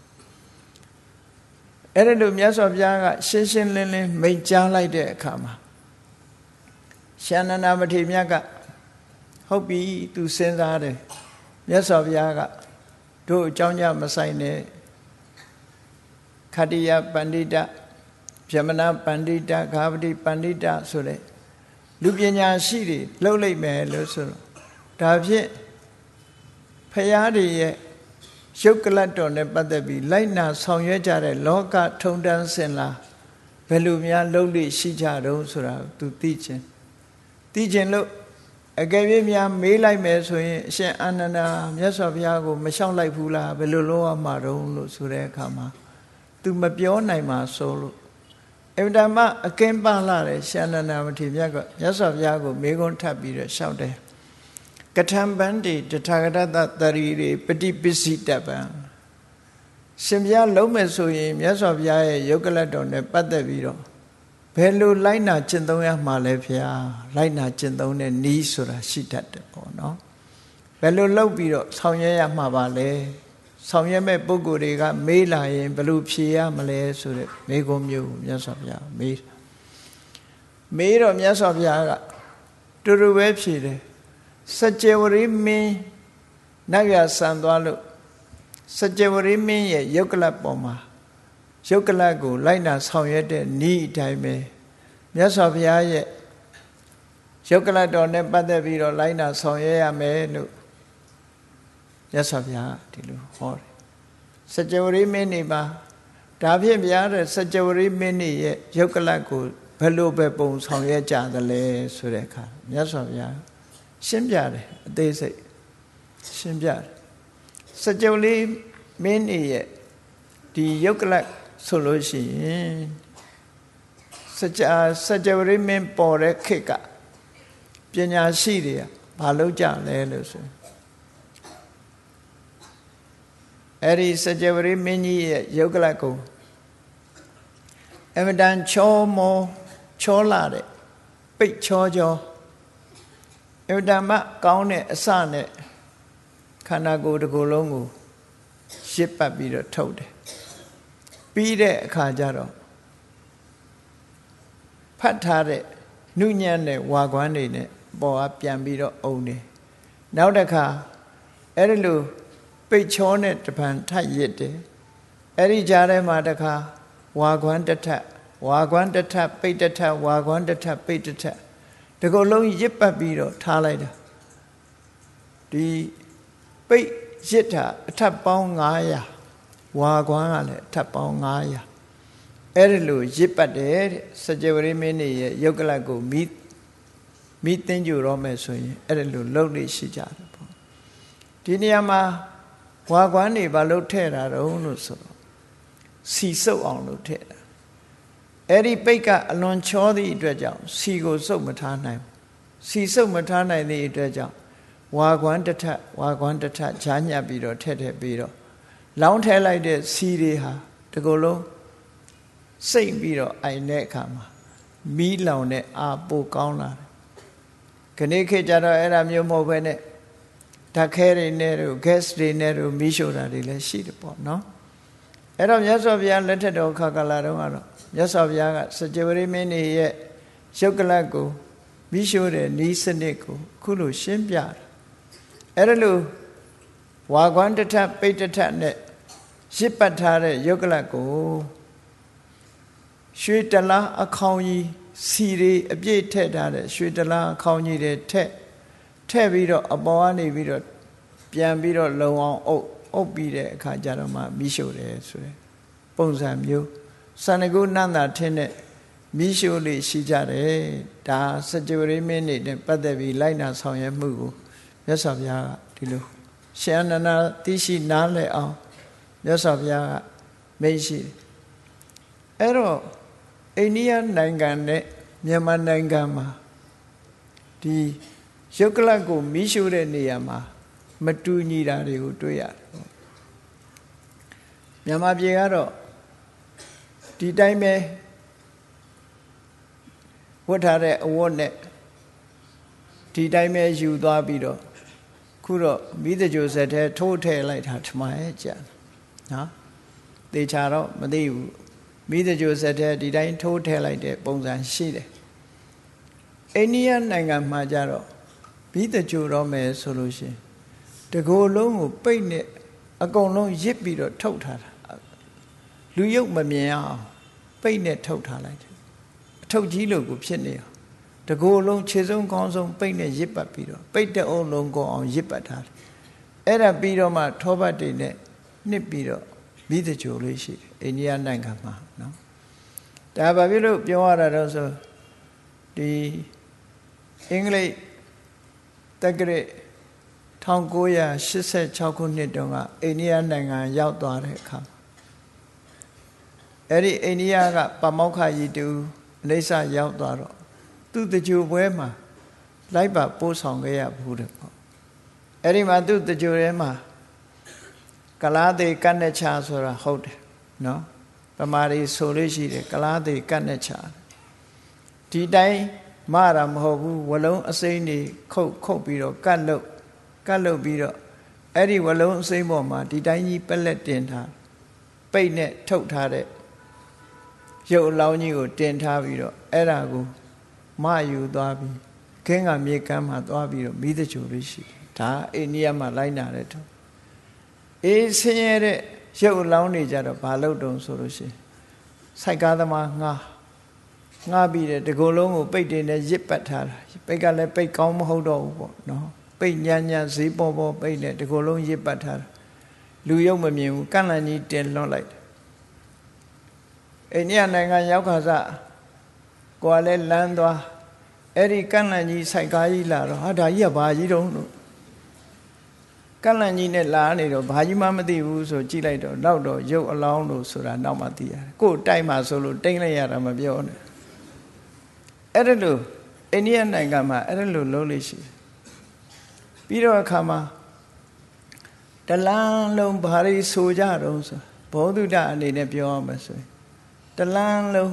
အဲ့ဒါလို့မြတ်စွာဘုရားကရှင်းရှင်းလင်းလင်းမိန့်ကြားလိုက်တဲ့အခါမှာရှင်နန္ဒမထေရမြတ်ကဟုတ်ပြီသူစဉ်းစားတယ်မြတ်စွာဘုရားကတို့အကြောင်းကြမဆိုင်နဲ့ခတ္တိယပန္တိတဗျမနပန္တိတဂါပတိပန္တိတဆိုတဲ့လူပညာရှိတွေလှုပ်လိုက်မယ်လို့ဆိုတော့ဒါဖြင့်ဖရာတွေရဲ့ရုပ်ကလတ်တော်နဲ့ပတ်သက်ပြီးလိုက်နာဆောင်ရွက်ကြတဲ့လောကထုံတန်းစင်လာဘယ်လိုများလှုပ်လိရှိကြတော့ဆိုတာသူသိခြင်းသိခြင်းလို့အကယ်၍များမေးလိုက်မယ်ဆိုရင်အရှင်အာနန္ဒာမြတ်စွာဘုရားကိုမလျှောက်လိုက်ဘူးလားဘယ်လိုလုပ်ရမှာတော့လို့ဆိုတဲ့အခါမှာသူမပြောနိုင်မှာဆိုလို့အဗ္ဗဓမ္မအကင်းပါလာတဲ့ရှင်နန္ဒာမထေရမြတ်ကမြတ်စွာဘုရားကိုမေးခွန်းထပ်ပြီးတော့လျှောက်တယ်ကထံပန္တိတထာဂတတတရီတွေပฏิပစ္စည်းတပံရှင်ဘုရားလုံးမယ်ဆိုရင်မြတ်စွာဘုရားရဲ့ယုတ်ကလတ်တော်နဲ့ပတ်သက်ပြီးတော့ဘယ်လိုလိုက်နာကျင့်သုံးရမှာလဲဖေဟာလိုက်နာကျင့်သုံးတဲ့နီးဆိုတာရှိတတ်တယ်ပေါ့နော်ဘယ်လိုလုပ်ပြီးတော့ဆောင်ရွက်ရမှာပါလဲဆောင်ရွက်မဲ့ပုဂ္ဂိုလ်တွေကမေးလာရင်ဘယ်လိုဖြေရမလဲဆိုတဲ့မေးခွန်းမျိုးမြတ်စွာဘုရားမေးမေးတော့မြတ်စွာဘုရားကတူတူပဲဖြေတယ်စัจ java ရိမင်းနတ်ရဆန်သွားလို့စัจ java ရိမင်းရဲ့ယုတ်ကလတ်ပေါ်မှာယုတ်ကလတ်ကိုလိုက်နာဆောင်ရွက်တဲ့ဤအတိုင်းပဲမြတ်စွာဘုရားရဲ့ယုတ်ကလတ်တော်နဲ့ပတ်သက်ပြီးတော့လိုက်နာဆောင်ရွက်ရမယ်လို့မြတ်စွာဘုရားဒီလိုဟောတယ်စัจ java ရိမင်းနေပါဒါဖြင့်ဘုရားတဲ့စัจ java ရိမင်းရဲ့ယုတ်ကလတ်ကိုဘယ်လိုပဲပုံဆောင်ရွက်ကြသလဲဆိုတဲ့အခါမြတ်စွာဘုရားရှင်းပြတယ်အသေးစိတ်ရှင်းပြတယ်စัจ java ရိမင်းရဲ့ဒီယုတ်ကလတ်ဆိုလို့ရှိရင်စัจ စัจ java ရိမင်းပေါ်တဲ့ခေတ်ကပညာရှိတွေကဘာလုပ်ကြလဲလို့ဆိုအဲ့ဒီစัจ java ရိမင်းကြီးရဲ့ယုတ်ကလတ်ကိုအမတန်ချောမောချောလာတဲ့ပိတ်ချောချောအမတန်မှကောင်းတဲ့အစနဲ့ခန္ဓာကိုယ်တစ်ခုလုံးကိုရစ်ပတ်ပြီးတော့ထုတ်တယ်ပြီးတဲ့အခါကျတော့ဖတ်ထားတဲ့နုညံ့တဲ့ဝါကွမ်းတွေနဲ့ပေါ်ကပြန်ပြီးတော့အုံတယ်နောက်တစ်ခါအဲ့ဒီလိုပိတ်ချောနဲ့တပံထပ်ရစ်တယ်အဲ့ဒီကြားထဲမှာတစ်ခါဝါကွမ်းတစ်ထပ်ဝါကွမ်းတစ်ထပ်ပိတ်တစ်ထပ်ဝါကွမ်းတစ်ထပ်ပိတ်တစ်ထပ်ဒီကုလုံးရစ်ပတ်ပြီးတော့ထားလိုက်တာဒီပိတ်ရစ်တာအထပ်ပေါင်းငါးရာဝါကွမ်းကလည်းအထပ်ပေါင်းငါးရာအဲ့ဒီလိုရစ်ပတ်တယ်တဲ့စัจ java ရိမင်းရဲ့ယုတ်ကလတ်ကိုမိမိသင်ကြတော့မယ်ဆိုရင်အဲ့ဒီလိုလုပ်လို့ရှိကြတယ်ပေါ့ဒီနေရာမှာဝါကွမ်းတွေဘာလို့ထည့်တာတုံးလို့ဆိုတော့စီစုပ်အောင်လို့ထည့်တာအဲ့ဒီပိတ်ကအလွန်ချောသည့်အတွက်ကြောင့်စီကိုစုပ်မထားနိုင်ဘူးစီစုပ်မထားနိုင်သည့်အတွက်ကြောင့်ဝါကွမ်းတစ်ထပ်ဝါကွမ်းတစ်ထပ်ဈာညှပ်ပြီးတော့ထည့်ထည့်ပြီးတော့လောင်းထဲလိုက်တဲ့စီတွေဟာဒီကုလုံးစိတ်ပြီးတော့အိုင်တဲ့အခါမှာမီးလောင်တဲ့အာပိုကောင်းလာတယ်ခဏခေတ်ကြတော့အဲ့ဒါမျိုးမဟုတ်ဘဲနဲ့ဓာတ်ခဲတွေနဲ့တို့ gas တွေနဲ့တို့မီးရှို့တာတွေလည်းရှိတယ်ပေါ့နော်အဲ့တော့မြတ်စွာဘုရားလက်ထက်တော်ခါကာလတုန်းကတော့မြတ်စွာဘုရားကစัจ java ရိမင်းရဲ့ယုတ်ကလတ်ကိုမီးရှို့တဲ့ဤစနစ်ကိုခုလိုရှင်းပြတယ်အဲ့ဒါလို့ဝါကွမ်းတစ်ထပ်ပိတ်တစ်ထပ်နဲ့ရစ်ပတ်ထားတဲ့ယုတ်ကလတ်ကိုရွှေတလားအခေါင်ကြီးစီတွေအပြည့်ထည့်ထားတဲ့ရွှေတလားအခေါင်ကြီးတွေထည့်ထည့်ပြီးတော့အပေါ်ကနေပြီးတော့ပြန်ပြီးတော့လုံအောင်အုပ်အုပ်ပြီးတဲ့အခါကျတော့မှမီးရှို့တယ်ဆိုတဲ့ပုံစံမျိုးစန္ဒကုနန္တာထင်းတဲ့မီးရှို့လေးရှိကြတယ်ဒါစัจ java ရိမင်းနဲ့ပတ်သက်ပြီးလိုက်နာဆောင်ရွက်မှုကိုမြတ်စွာဘုရားကဒီလိုရှင်အနန္ဒာသိရှိနားလည်အောင်မြတ်စွာဘုရားကမိန့်ရှိတယ်အဲ့တော့အိန္ဒိယနိုင်ငံနဲ့မြန်မာနိုင်ငံမှာဒီရုပ်ကလပ်ကိုမီးရှို့တဲ့နေရာမှာမတူညီတာတွေကိုတွေ့ရတယ်မြန်မာပြည်ကတော့ဒီတိုင်းပဲဝတ်ထားတဲ့အဝတ်နဲ့ဒီတိုင်းပဲယူသွားပြီးတော့ခုတော့မိသကြိုဆက်တဲ့ထိုးထည့်လိုက်တာထမရဲ့ကြာနော်သေချာတော့မသိဘူးမိသကြိုဆက်တဲ့ဒီတိုင်းထိုးထည့်လိုက်တဲ့ပုံစံရှိတယ်အိန္ဒိယနိုင်ငံမှာကြတော့မိသကြိုတော့မယ်ဆိုလို့ရှိရင်တကိုယ်လုံးကိုပိတ်နဲ့အကုန်လုံးရစ်ပြီးတော့ထုတ်ထားတာလူရုပ်မမြင်အောင်ပိတ်နဲ့ထုတ်ထားလိုက်တယ်အထုတ်ကြီးလို့ကိုဖြစ်နေအောင်တကိုယ်လုံးခြေစုံကောင်းဆုံးပိတ်နဲ့ရစ်ပတ်ပြီးတော့ပိတ်တဲ့အုံလုံးကိုအောင်ရစ်ပတ်ထားတယ်အဲ့ဒါပြီးတော့မှထောပတ်တွေနဲ့နှစ်ပြီးတော့မိသကြိုလေးရှိတယ်အိန္ဒိယနိုင်ငံမှာနော်ဒါဘာဖြစ်လို့ပြောရတာတော့ဆိုဒီအင်္ဂလိပ်တက္ကရာ၁၉၈၆ခုနှစ်တုန်းကအိန္ဒိယနိုင်ငံရောက်သွားတဲ့အခါအဲ့ဒီအိန္ဒိယကပမောက္ခကြီးတူအိဋ္ဌရောက်သွားတော့သူ့တကြိုပွဲမှာလိုက်ပါပို့ဆောင်ခဲ့ရဘူးတဲ့ပေါ့အဲ့ဒီမှာသူ့တကြိုထဲမှာကလားသေးကတ်နဲ့ချဆိုတာဟုတ်တယ်နော်ပမာရီဆိုလို့ရှိတယ်ကလားသေးကတ်နဲ့ချဒီတိုင်းမရမဟုတ်ဘူးဝလုံးအစိမ့်တွေခုတ်ခုတ်ပြီးတော့ကတ်လုတ်ကတ်လုတ်ပြီးတော့အဲ့ဒီဝလုံးအစိမ့်ပေါ်မှာဒီတိုင်းကြီးပက်လက်တင်ထားပိတ်နဲ့ထုတ်ထားတဲ့ရုပ်အလောင်းကြီးကိုတင်ထားပြီးတော့အဲ့ဒါကိုမယူသွားပြီးခင်းကမြေကမ်းမှာသွားပြီးတော့မိသကြိုလေးရှိတယ်ဒါအိန္ဒိယမှာလိုက်နာတဲ့တော့အေးဆင်းရဲတဲ့ရုပ်အလောင်းတွေကြတော့ဘာလို့တုံဆိုလို့ရှိရင်စိုက်ကားသမားငှားငှားပြီးတဲ့ဒီကုလုံးကိုပိတ်တင်နဲ့ရစ်ပတ်ထားတာပိတ်ကလည်းပိတ်ကောင်းမဟုတ်တော့ဘူးပေါ့နော်ပိတ်ညံ့ညံ့ဈေးပေါ်ပေါ်ပိတ်နဲ့ဒီကုလုံးရစ်ပတ်ထားတာလူရုပ်မမြင်ဘူးကန့်လန့်ကြီးတင်လွှတ်လိုက်တယ်အိန္ဒိယနိုင်ငံရောက်ခါစကိုယ်လည်းလမ်းသွားအဲ့ဒီကန့်လန့်ကြီးစိုက်ကားကြီးလာတော့ဟာဒါကြီးကဘာကြီးတုံးလို့ကန့်လန့်ကြီးနဲ့လာနေတော့ဘာကြီးမှမသိဘူးဆိုကြည့်လိုက်တော့နောက်တော့ရုပ်အလောင်းလို့ဆိုတာနောက်မှသိရတယ်ကိုယ်တိုက်မှဆိုလို့တိမ့်လိုက်ရတာမပြောနဲ့အဲ့ဒါလို့အိန္ဒိယနိုင်ငံမှာအဲ့ဒါလို့လုံးလို့ရှိတယ်ပြီးတော့အခါမှာတလန်းလုံးဘာတွေဆိုကြတော့ဆိုဘောဓုတအနေနဲ့ပြောရမယ်ဆိုရင်တလန်းလုံး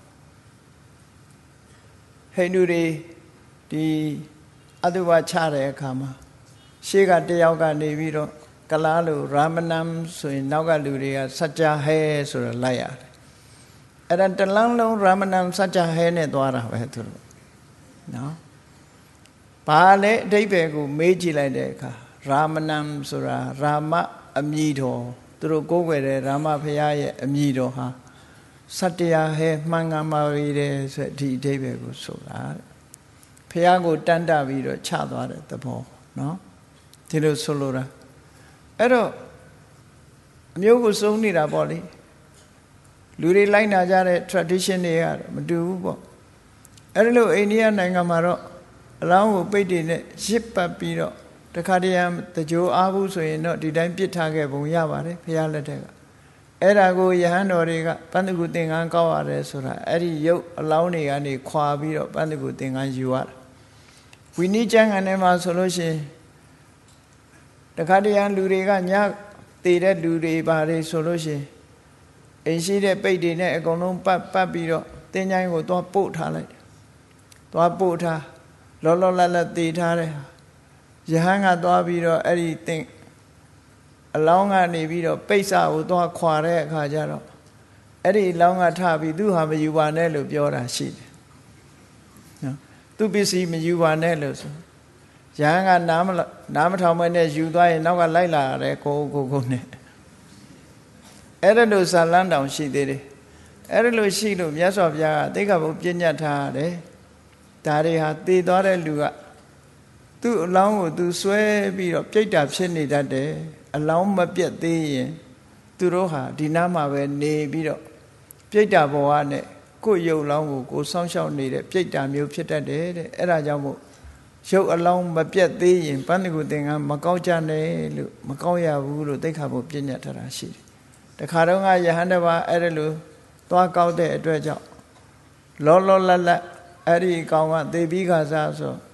ဟိန္ဒူတွေဒီအတုပချတဲ့အခါမှာရှေ့ကတယောက်ကနေပြီးတော့ကလားလို့ရာမနမ်ဆိုရင်နောက်ကလူတွေကစัจ जा ဟဲဆိုတာလိုက်ရတယ်အဲ့ဒါတလန်းလုံးရာမနမ်စัจ जा ဟဲနဲ့သွားတာပဲသူတို့နော်ဘာလဲအဓိပ္ပာယ်ကိုမေးကြည့်လိုက်တဲ့အခါရာမနမ်ဆိုတာရာမအမည်တော်သူတို့ကိုးကွယ်တဲ့ရာမဘုရားရဲ့အမည်တော်ဟာစัจ जा ဟဲမှန်ကန်ပါပြီတဲ့ဆိုဒီအဓိပ္ပာယ်ကိုဆိုတာဘုရားကိုတန်တပြီးတော့ချသွားတဲ့သဘောနော်ဒီလိုဆိုလိုတာအဲ့တော့အမျိုးကိုစုံနေတာပေါ့လေလူတွေလိုက်နာကြတဲ့ tradition တွေကတော့မတူဘူးပေါ့အဲ့ဒါလို့အိန္ဒိယနိုင်ငံမှာတော့အလောင်းကိုပိတ်တွေနဲ့ရစ်ပတ်ပြီးတော့တခါတည်းတကြိုအားဘူးဆိုရင်တော့ဒီတိုင်းပြစ်ထားခဲ့ပုံရပါတယ်ဘုရားလက်ထက်ကအဲ့ဒါကိုယဟန်တော်တွေကပန္နကုသင်္ကန်းကောက်ရတယ်ဆိုတာအဲ့ဒီရုပ်အလောင်းတွေကနေခွာပြီးတော့ပန္နကုသင်္ကန်းယူရတာဝိနည်းကျမ်းဂန်ထဲမှာဆိုလို့ရှိရင်တခါတည်းလူတွေကညတည်တဲ့လူတွေပါတယ်ဆိုလို့ရှိရင်အိမ်ရှိတဲ့ပိတ်တွေနဲ့အကုန်လုံးပတ်ပတ်ပြီးတော့တင်းချိုင်းကိုသွားပို့ထားလိုက်သွားပို့ထားလောလောလတ်လတ်တည်ထားတဲ့ယဟန်ကသွားပြီးတော့အဲ့ဒီသင်အလောင်းကနေပြီးတော့ပိတ်စာကိုသွားခွာတဲ့အခါကျတော့အဲ့ဒီအလောင်းကထပြီးသူဟာမယူပါနဲ့လို့ပြောတာရှိတယ်နော်သူပစ္စည်းမယူပါနဲ့လို့ဆိုယဟန်ကနားမနားမထောင်မနဲ့ယူသွားရင်နောက်ကလိုက်လာတယ်ကိုကိုကိုနဲ့အဲ့ဒါလို့ဇာလန်းတောင်ရှိသေးတယ်အဲ့ဒါလို့ရှိလို့မြတ်စွာဘုရားကသိက္ခာပုဒ်ပြညတ်ထားတယ်ဒါတွေဟာတည်သွားတဲ့လူကသူ့အလောင်းကိုသူဆွဲပြီးတော့ပြိတ္တာဖြစ်နေတတ်တယ်အလောင်းမပြတ်သေးရင်သူတို့ဟာဒီနားမှာပဲနေပြီးတော့ပြိတ္တာဘဝနဲ့ကိုယ်ရုပ်လောင်းကိုကိုယ်ဆောင်းရှောက်နေတဲ့ပြိတ္တာမျိုးဖြစ်တတ်တယ်တဲ့အဲ့ဒါကြောင့်မို့ရုပ်အလောင်းမပြတ်သေးရင်ပန္နကုသင်္ကန်းမကောက်ကြနဲ့လို့မကောက်ရဘူးလို့သိက္ခာပုဒ်ပြညတ်ထားတာရှိတယ်တခါတော့ကယဟန်တပါအဲ့ဒါလို့သွားကောက်တဲ့အတွက်ကြောင့်လောလောလတ်လတ်အဲ့ဒီကောင်ကသေပြီးခါစားဆို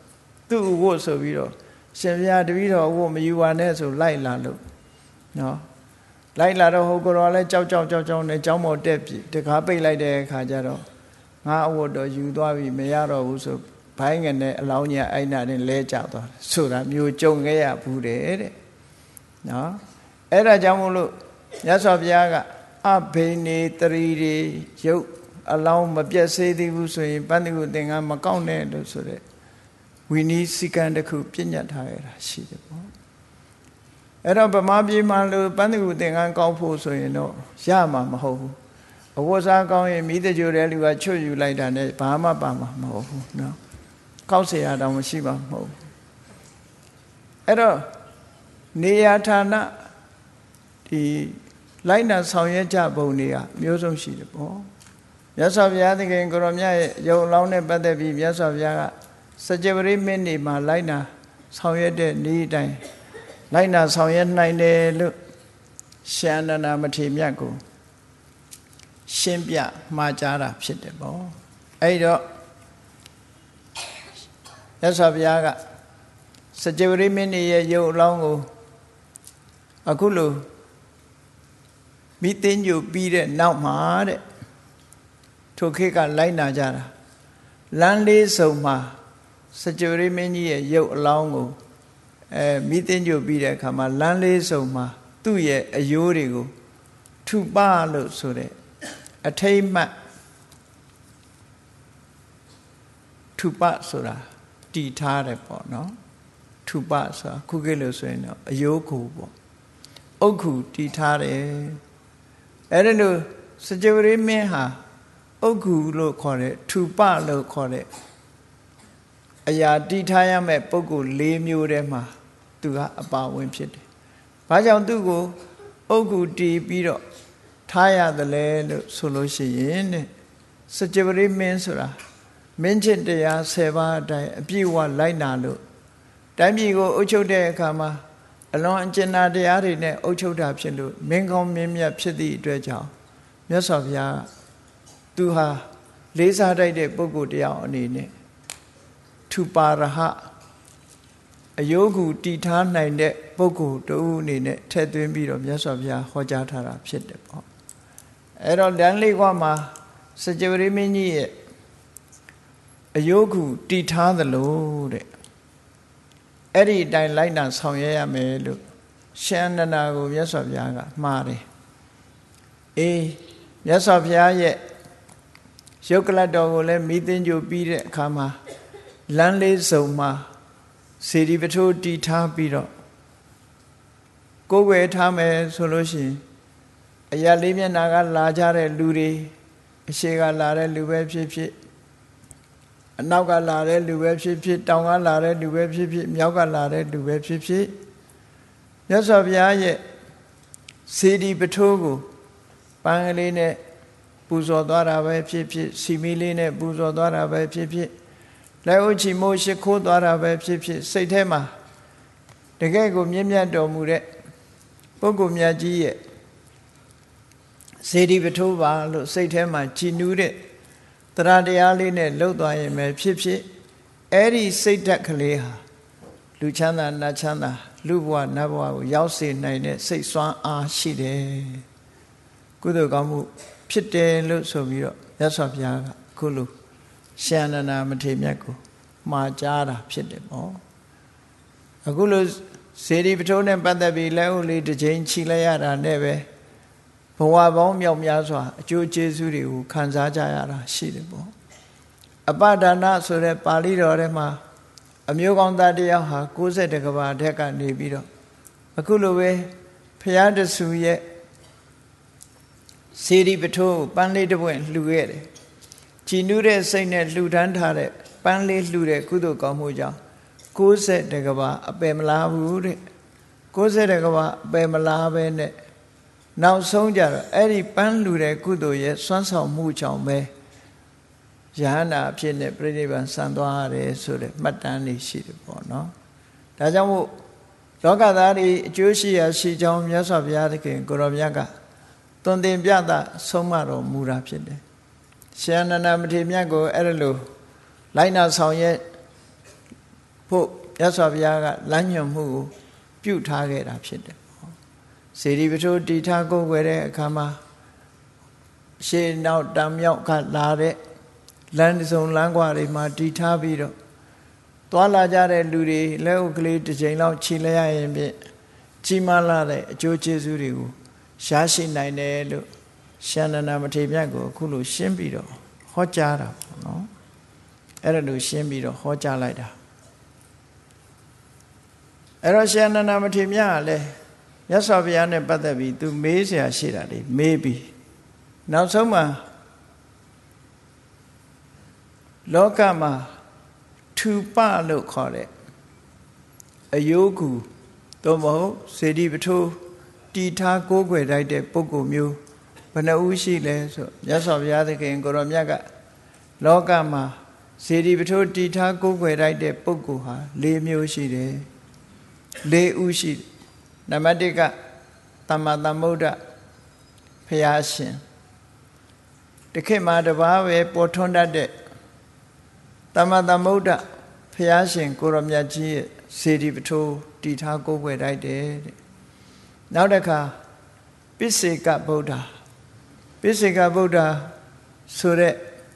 သူ့ဝတ်ဆိုပြီးတော့ရှင်ဘုရားတပည့်တော်ဝတ်မယူပါနဲ့ဆိုလိုက်လာလို့နော်လိုက်လာတော့ဟိုကိုယ်တော်လည်းကြောက်ကြောက်ကြောက်ကြောက်နဲ့ကြောင်းမော်တက်ပြီတကားပိတ်လိုက်တဲ့အခါကျတော့ငါအဝတ်တော်ယူသွားပြီမရတော့ဘူးဆိုဘိုင်းငနဲ့အလောင်းကြီးအိုင်နာနဲ့လဲကျသွားတယ်ဆိုတာမျိုးကြုံခဲ့ရဘူးတဲ့တဲ့နော်အဲ့ဒါကြောင့်မို့လို့မြတ်စွာဘုရားကအဘိနေတရီတွေရုပ်အလောင်းမပြတ်စေသေးဘူးဆိုရင်ပန္တိကုသင်္ကန်းမကောက်နဲ့လို့ဆိုတဲ့ဝိနည်းစည်းကမ်းတစ်ခုပြညတ်ထားရတာရှိတယ်ပေါ့အဲ့တော့ဗမာပြည်မှာလို့ပန္တိကုသင်္ကန်းကောက်ဖို့ဆိုရင်တော့ရမှာမဟုတ်ဘူးအဝတ်စားကောင်းရင်မိတကြိုတဲ့လူကချွတ်ယူလိုက်တာနဲ့ဘာမှပါမှာမဟုတ်ဘူးနော်ကောက်เสียရတော့မရှိပါမဟုတ်ဘူးအဲ့တော့နေရာဌာနဒီလိုက်နာဆောင်ရွက်ကြပုံတွေကမျိုးစုံရှိတယ်ပေါ့မြတ်စွာဘုရားသခင်ကိုရောမြတ်ရဲ့ယုံလောင်းနဲ့ပတ်သက်ပြီးမြတ်စွာဘုရားကစကြဝဠာမိနစ်မှာလိုက်နာဆောင်ရွက်တဲ့နေ့တိုင်းလိုက်နာဆောင်ရွက်နိုင်တယ်လို့ရှန္ဒနာမထေရမြတ်ကိုရှင်းပြမှားကြားတာဖြစ်တယ်ပေါ့အဲ့တော့မြတ်စွာဘုရားကစကြဝဠာမိနစ်ရဲ့ယုံလောင်းကိုအခုလိုမိသိညိုပြီးတဲ့နောက်မှာတဲ့ထိုခေတ်ကလိုက်နာကြတာလမ်းလေးစုံမှာစကြဝဠာမင်းကြီးရဲ့ရုပ်အလောင်းကိုအဲမိသိညိုပြီးတဲ့အခါမှာလမ်းလေးစုံမှာသူ့ရဲ့အယိုးတွေကိုထုပလို့ဆိုတဲ့အထိမ့်မှတ်ထုပဆိုတာတည်ထားတယ်ပေါ့နော်ထုပဆိုတာခုခေတ်လို့ဆိုရင်တော့အယိုးကိုပေါ့အုတ်ခုတည်ထားတယ်အဲ့ဒါလို့စကြဝဠာမင်းဟာအုတ်ခုလို့ခေါ်တဲ့ထူပလို့ခေါ်တဲ့အရာတည်ထားရမယ့်ပုဂ္ဂိုလ်၄မျိုးထဲမှာသူကအပါဝင်ဖြစ်တယ်။ဘာကြောင့်သူ့ကိုအုတ်ခုတည်ပြီးတော့ထားရတယ်လဲလို့ဆိုလို့ရှိရင်တဲ့စကြဝဠာမင်းဆိုတာမင်းချစ်တရား၁၀ပါးအတိုင်းအပြည့်အဝလိုက်နာလို့တိုင်းပြည်ကိုအုပ်ချုပ်တဲ့အခါမှာအလွန်အကျဉ်းနာတရားတွေနဲ့အုပ်ချုပ်တာဖြစ်လို့မင်းကောင်းမင်းမြတ်ဖြစ်သည့်အတွက်ကြောင့်မြတ်စွာဘုရားသူဟာလေးစားတိုက်တဲ့ပုဂ္ဂိုလ်တရားအနေနဲ့ထူပါရဟအယုဂုတည်ထားနိုင်တဲ့ပုဂ္ဂိုလ်တူအနေနဲ့ထည့်သွင်းပြီးတော့မြတ်စွာဘုရားဟောကြားထားတာဖြစ်တယ်ပေါ့အဲ့တော့လမ်းလေးကွာမှာစကြဝဠာမင်းကြီးရဲ့အယုဂုတည်ထားသလိုတဲ့အဲ့ဒီအတိုင်းလိုက်နာဆောင်ရွက်ရမယ်လို့ရှန္ဒနာကိုမြတ်စွာဘုရားကမှားတယ်အေးမြတ်စွာဘုရားရဲ့ရုပ်ကလတ်တော်ကိုလည်းမိသိညိုပြီးတဲ့အခါမှာလမ်းလေးစုံမှာစေတီပထိုးတီထားပြီးတော့ကိုယ်ွယ်ထားမယ်ဆိုလို့ရှိရင်အရာလေးမျက်နာကလာကြတဲ့လူတွေအရှိကလာတဲ့လူပဲဖြစ်ဖြစ်အနောက်ကလာတဲ့လူပဲဖြစ်ဖြစ်တောင်ကလာတဲ့လူပဲဖြစ်ဖြစ်မြောက်ကလာတဲ့လူပဲဖြစ်ဖြစ်မြတ်စွာဘုရားရဲ့စေတီပထိုးကိုပန်းကလေးနဲ့ပူဇော်သွားတာပဲဖြစ်ဖြစ်စီမီလေးနဲ့ပူဇော်သွားတာပဲဖြစ်ဖြစ်လက်ဥချီမိုးရှိခိုးသွားတာပဲဖြစ်ဖြစ်စိတ်ထဲမှာတကယ်ကိုမြင့်မြတ်တော်မူတဲ့ပုဂ္ဂိုလ်မြတ်ကြီးရဲ့စေတီပထိုးပါလို့စိတ်ထဲမှာကြည်နူးတဲ့တရားတရားလေးနဲ့လှုပ်သွားရင်ပဲဖြစ်ဖြစ်အဲ့ဒီစိတ်ဓာတ်ကလေးဟာလူချမ်းသာနတ်ချမ်းသာလူဘဝနတ်ဘဝကိုရောက်စေနိုင်တဲ့စိတ်စွမ်းအားရှိတယ်ကုသိုလ်ကောင်းမှုဖြစ်တယ်လို့ဆိုပြီးတော့မြတ်စွာဘုရားကခုလိုရှန္ဒနာမထေရမြတ်ကိုမှာကြားတာဖြစ်တယ်ပေါ့အခုလိုစေတီပထိုးနဲ့ပတ်သက်ပြီးလက်ဦးလေးတစ်ချိန်ခြိလိုက်ရတာနဲ့ပဲဘဝပေါင်းမြောက်များစွာအကျိုးကျေးဇူးတွေကိုခံစားကြရတာရှိတယ်ပေါ့အပဒါနဆိုတဲ့ပါဠိတော်ထဲမှာအမျိုးကောင်းသားတယောက်ဟာ၉၁ကဘာထက်ကနေပြီးတော့အခုလိုပဲဘုရားတဆူရဲ့စေတီပထိုးပန်းလေးတစ်ပွင့်လှူခဲ့တယ်ကြည်နူးတဲ့စိတ်နဲ့လှူဒန်းထားတဲ့ပန်းလေးလှူတဲ့ကုသိုလ်ကောင်းမှုကြောင့်၉၁ကဘာအပယ်မလားဘူးတဲ့၉၁ကဘာအပယ်မလားပဲနဲ့နောက်ဆုံးကြတော့အဲ့ဒီပန်းလှူတဲ့ကုသိုလ်ရဲ့စွမ်းဆောင်မှုကြောင့်ပဲယဟန္တာအဖြစ်နဲ့ပြိဋိဘံဆံသွားရတယ်ဆိုတဲ့မှတ်တမ်းတွေရှိတယ်ပေါ့နော်ဒါကြောင့်မို့လောကသားတွေအကျိုးရှိရာရှိကြောင်းမြတ်စွာဘုရားသခင်ကိုရောမြတ်ကသွန်သင်ပြသဆုံးမတော်မူတာဖြစ်တယ်ရှန္ဒနာမထေရမြတ်ကိုအဲ့ဒါလိုလိုက်နာဆောင်ရဲ့ဖို့ရသော်ဘုရားကလမ်းညွှန်မှုကိုပြုထားခဲ့တာဖြစ်တယ်စေတီပထိုးတည်ထားကိုယ်ွယ်တဲ့အခါမှာရှေးနောက်တံမြောက်ကလာတဲ့လမ်းစုံလမ်းကွာတွေမှာတည်ထားပြီးတော့သွားလာကြတဲ့လူတွေလက်အုပ်ကလေးတစ်ချိန်လောက်ခြေလဲရရင်ဖြင့်ကြီးမားလာတဲ့အကျိုးကျေးဇူးတွေကိုရရှိနိုင်တယ်လို့ရှန္ဒနာမထေရမြတ်ကိုအခုလိုရှင်းပြီးတော့ဟောကြားတာပေါ့နော်အဲ့ဒါလို့ရှင်းပြီးတော့ဟောကြားလိုက်တာအဲ့တော့ရှန္ဒနာမထေရမြတ်ကလည်းမြတ်စွာဘုရားနဲ့ပတ်သက်ပြီးသူမေးเสียရှိတာလေမေးပြီးနောက်ဆုံးမှာလောကမှာထူပလို့ခေါ်တဲ့အယုကူသို့မဟုတ်စေတီပထိုးတည်ထားကိုးကွယ်လိုက်တဲ့ပုဂ္ဂိုလ်မျိုးဘယ်နှဦးရှိလဲဆိုမြတ်စွာဘုရားသခင်ကိုရောမြတ်ကလောကမှာစေတီပထိုးတည်ထားကိုးကွယ်လိုက်တဲ့ပုဂ္ဂိုလ်ဟာ၄မျိုးရှိတယ်၄ဦးရှိနံပါတ်၁ကသမ္မာသမ္ဗုဒ္ဓဘုရားရှင်တခေတ်မှာတပါးပဲပေါ်ထွန်းတတ်တဲ့သမ္မာသမ္ဗုဒ္ဓဘုရားရှင်ကိုရောမြတ်ကြီးရဲ့စေတီပထိုးတည်ထားကိုးကွယ်လိုက်တယ်တဲ့နောက်တစ်ခါပိစေကဗုဒ္ဓပိစေကဗုဒ္ဓဆိုတဲ့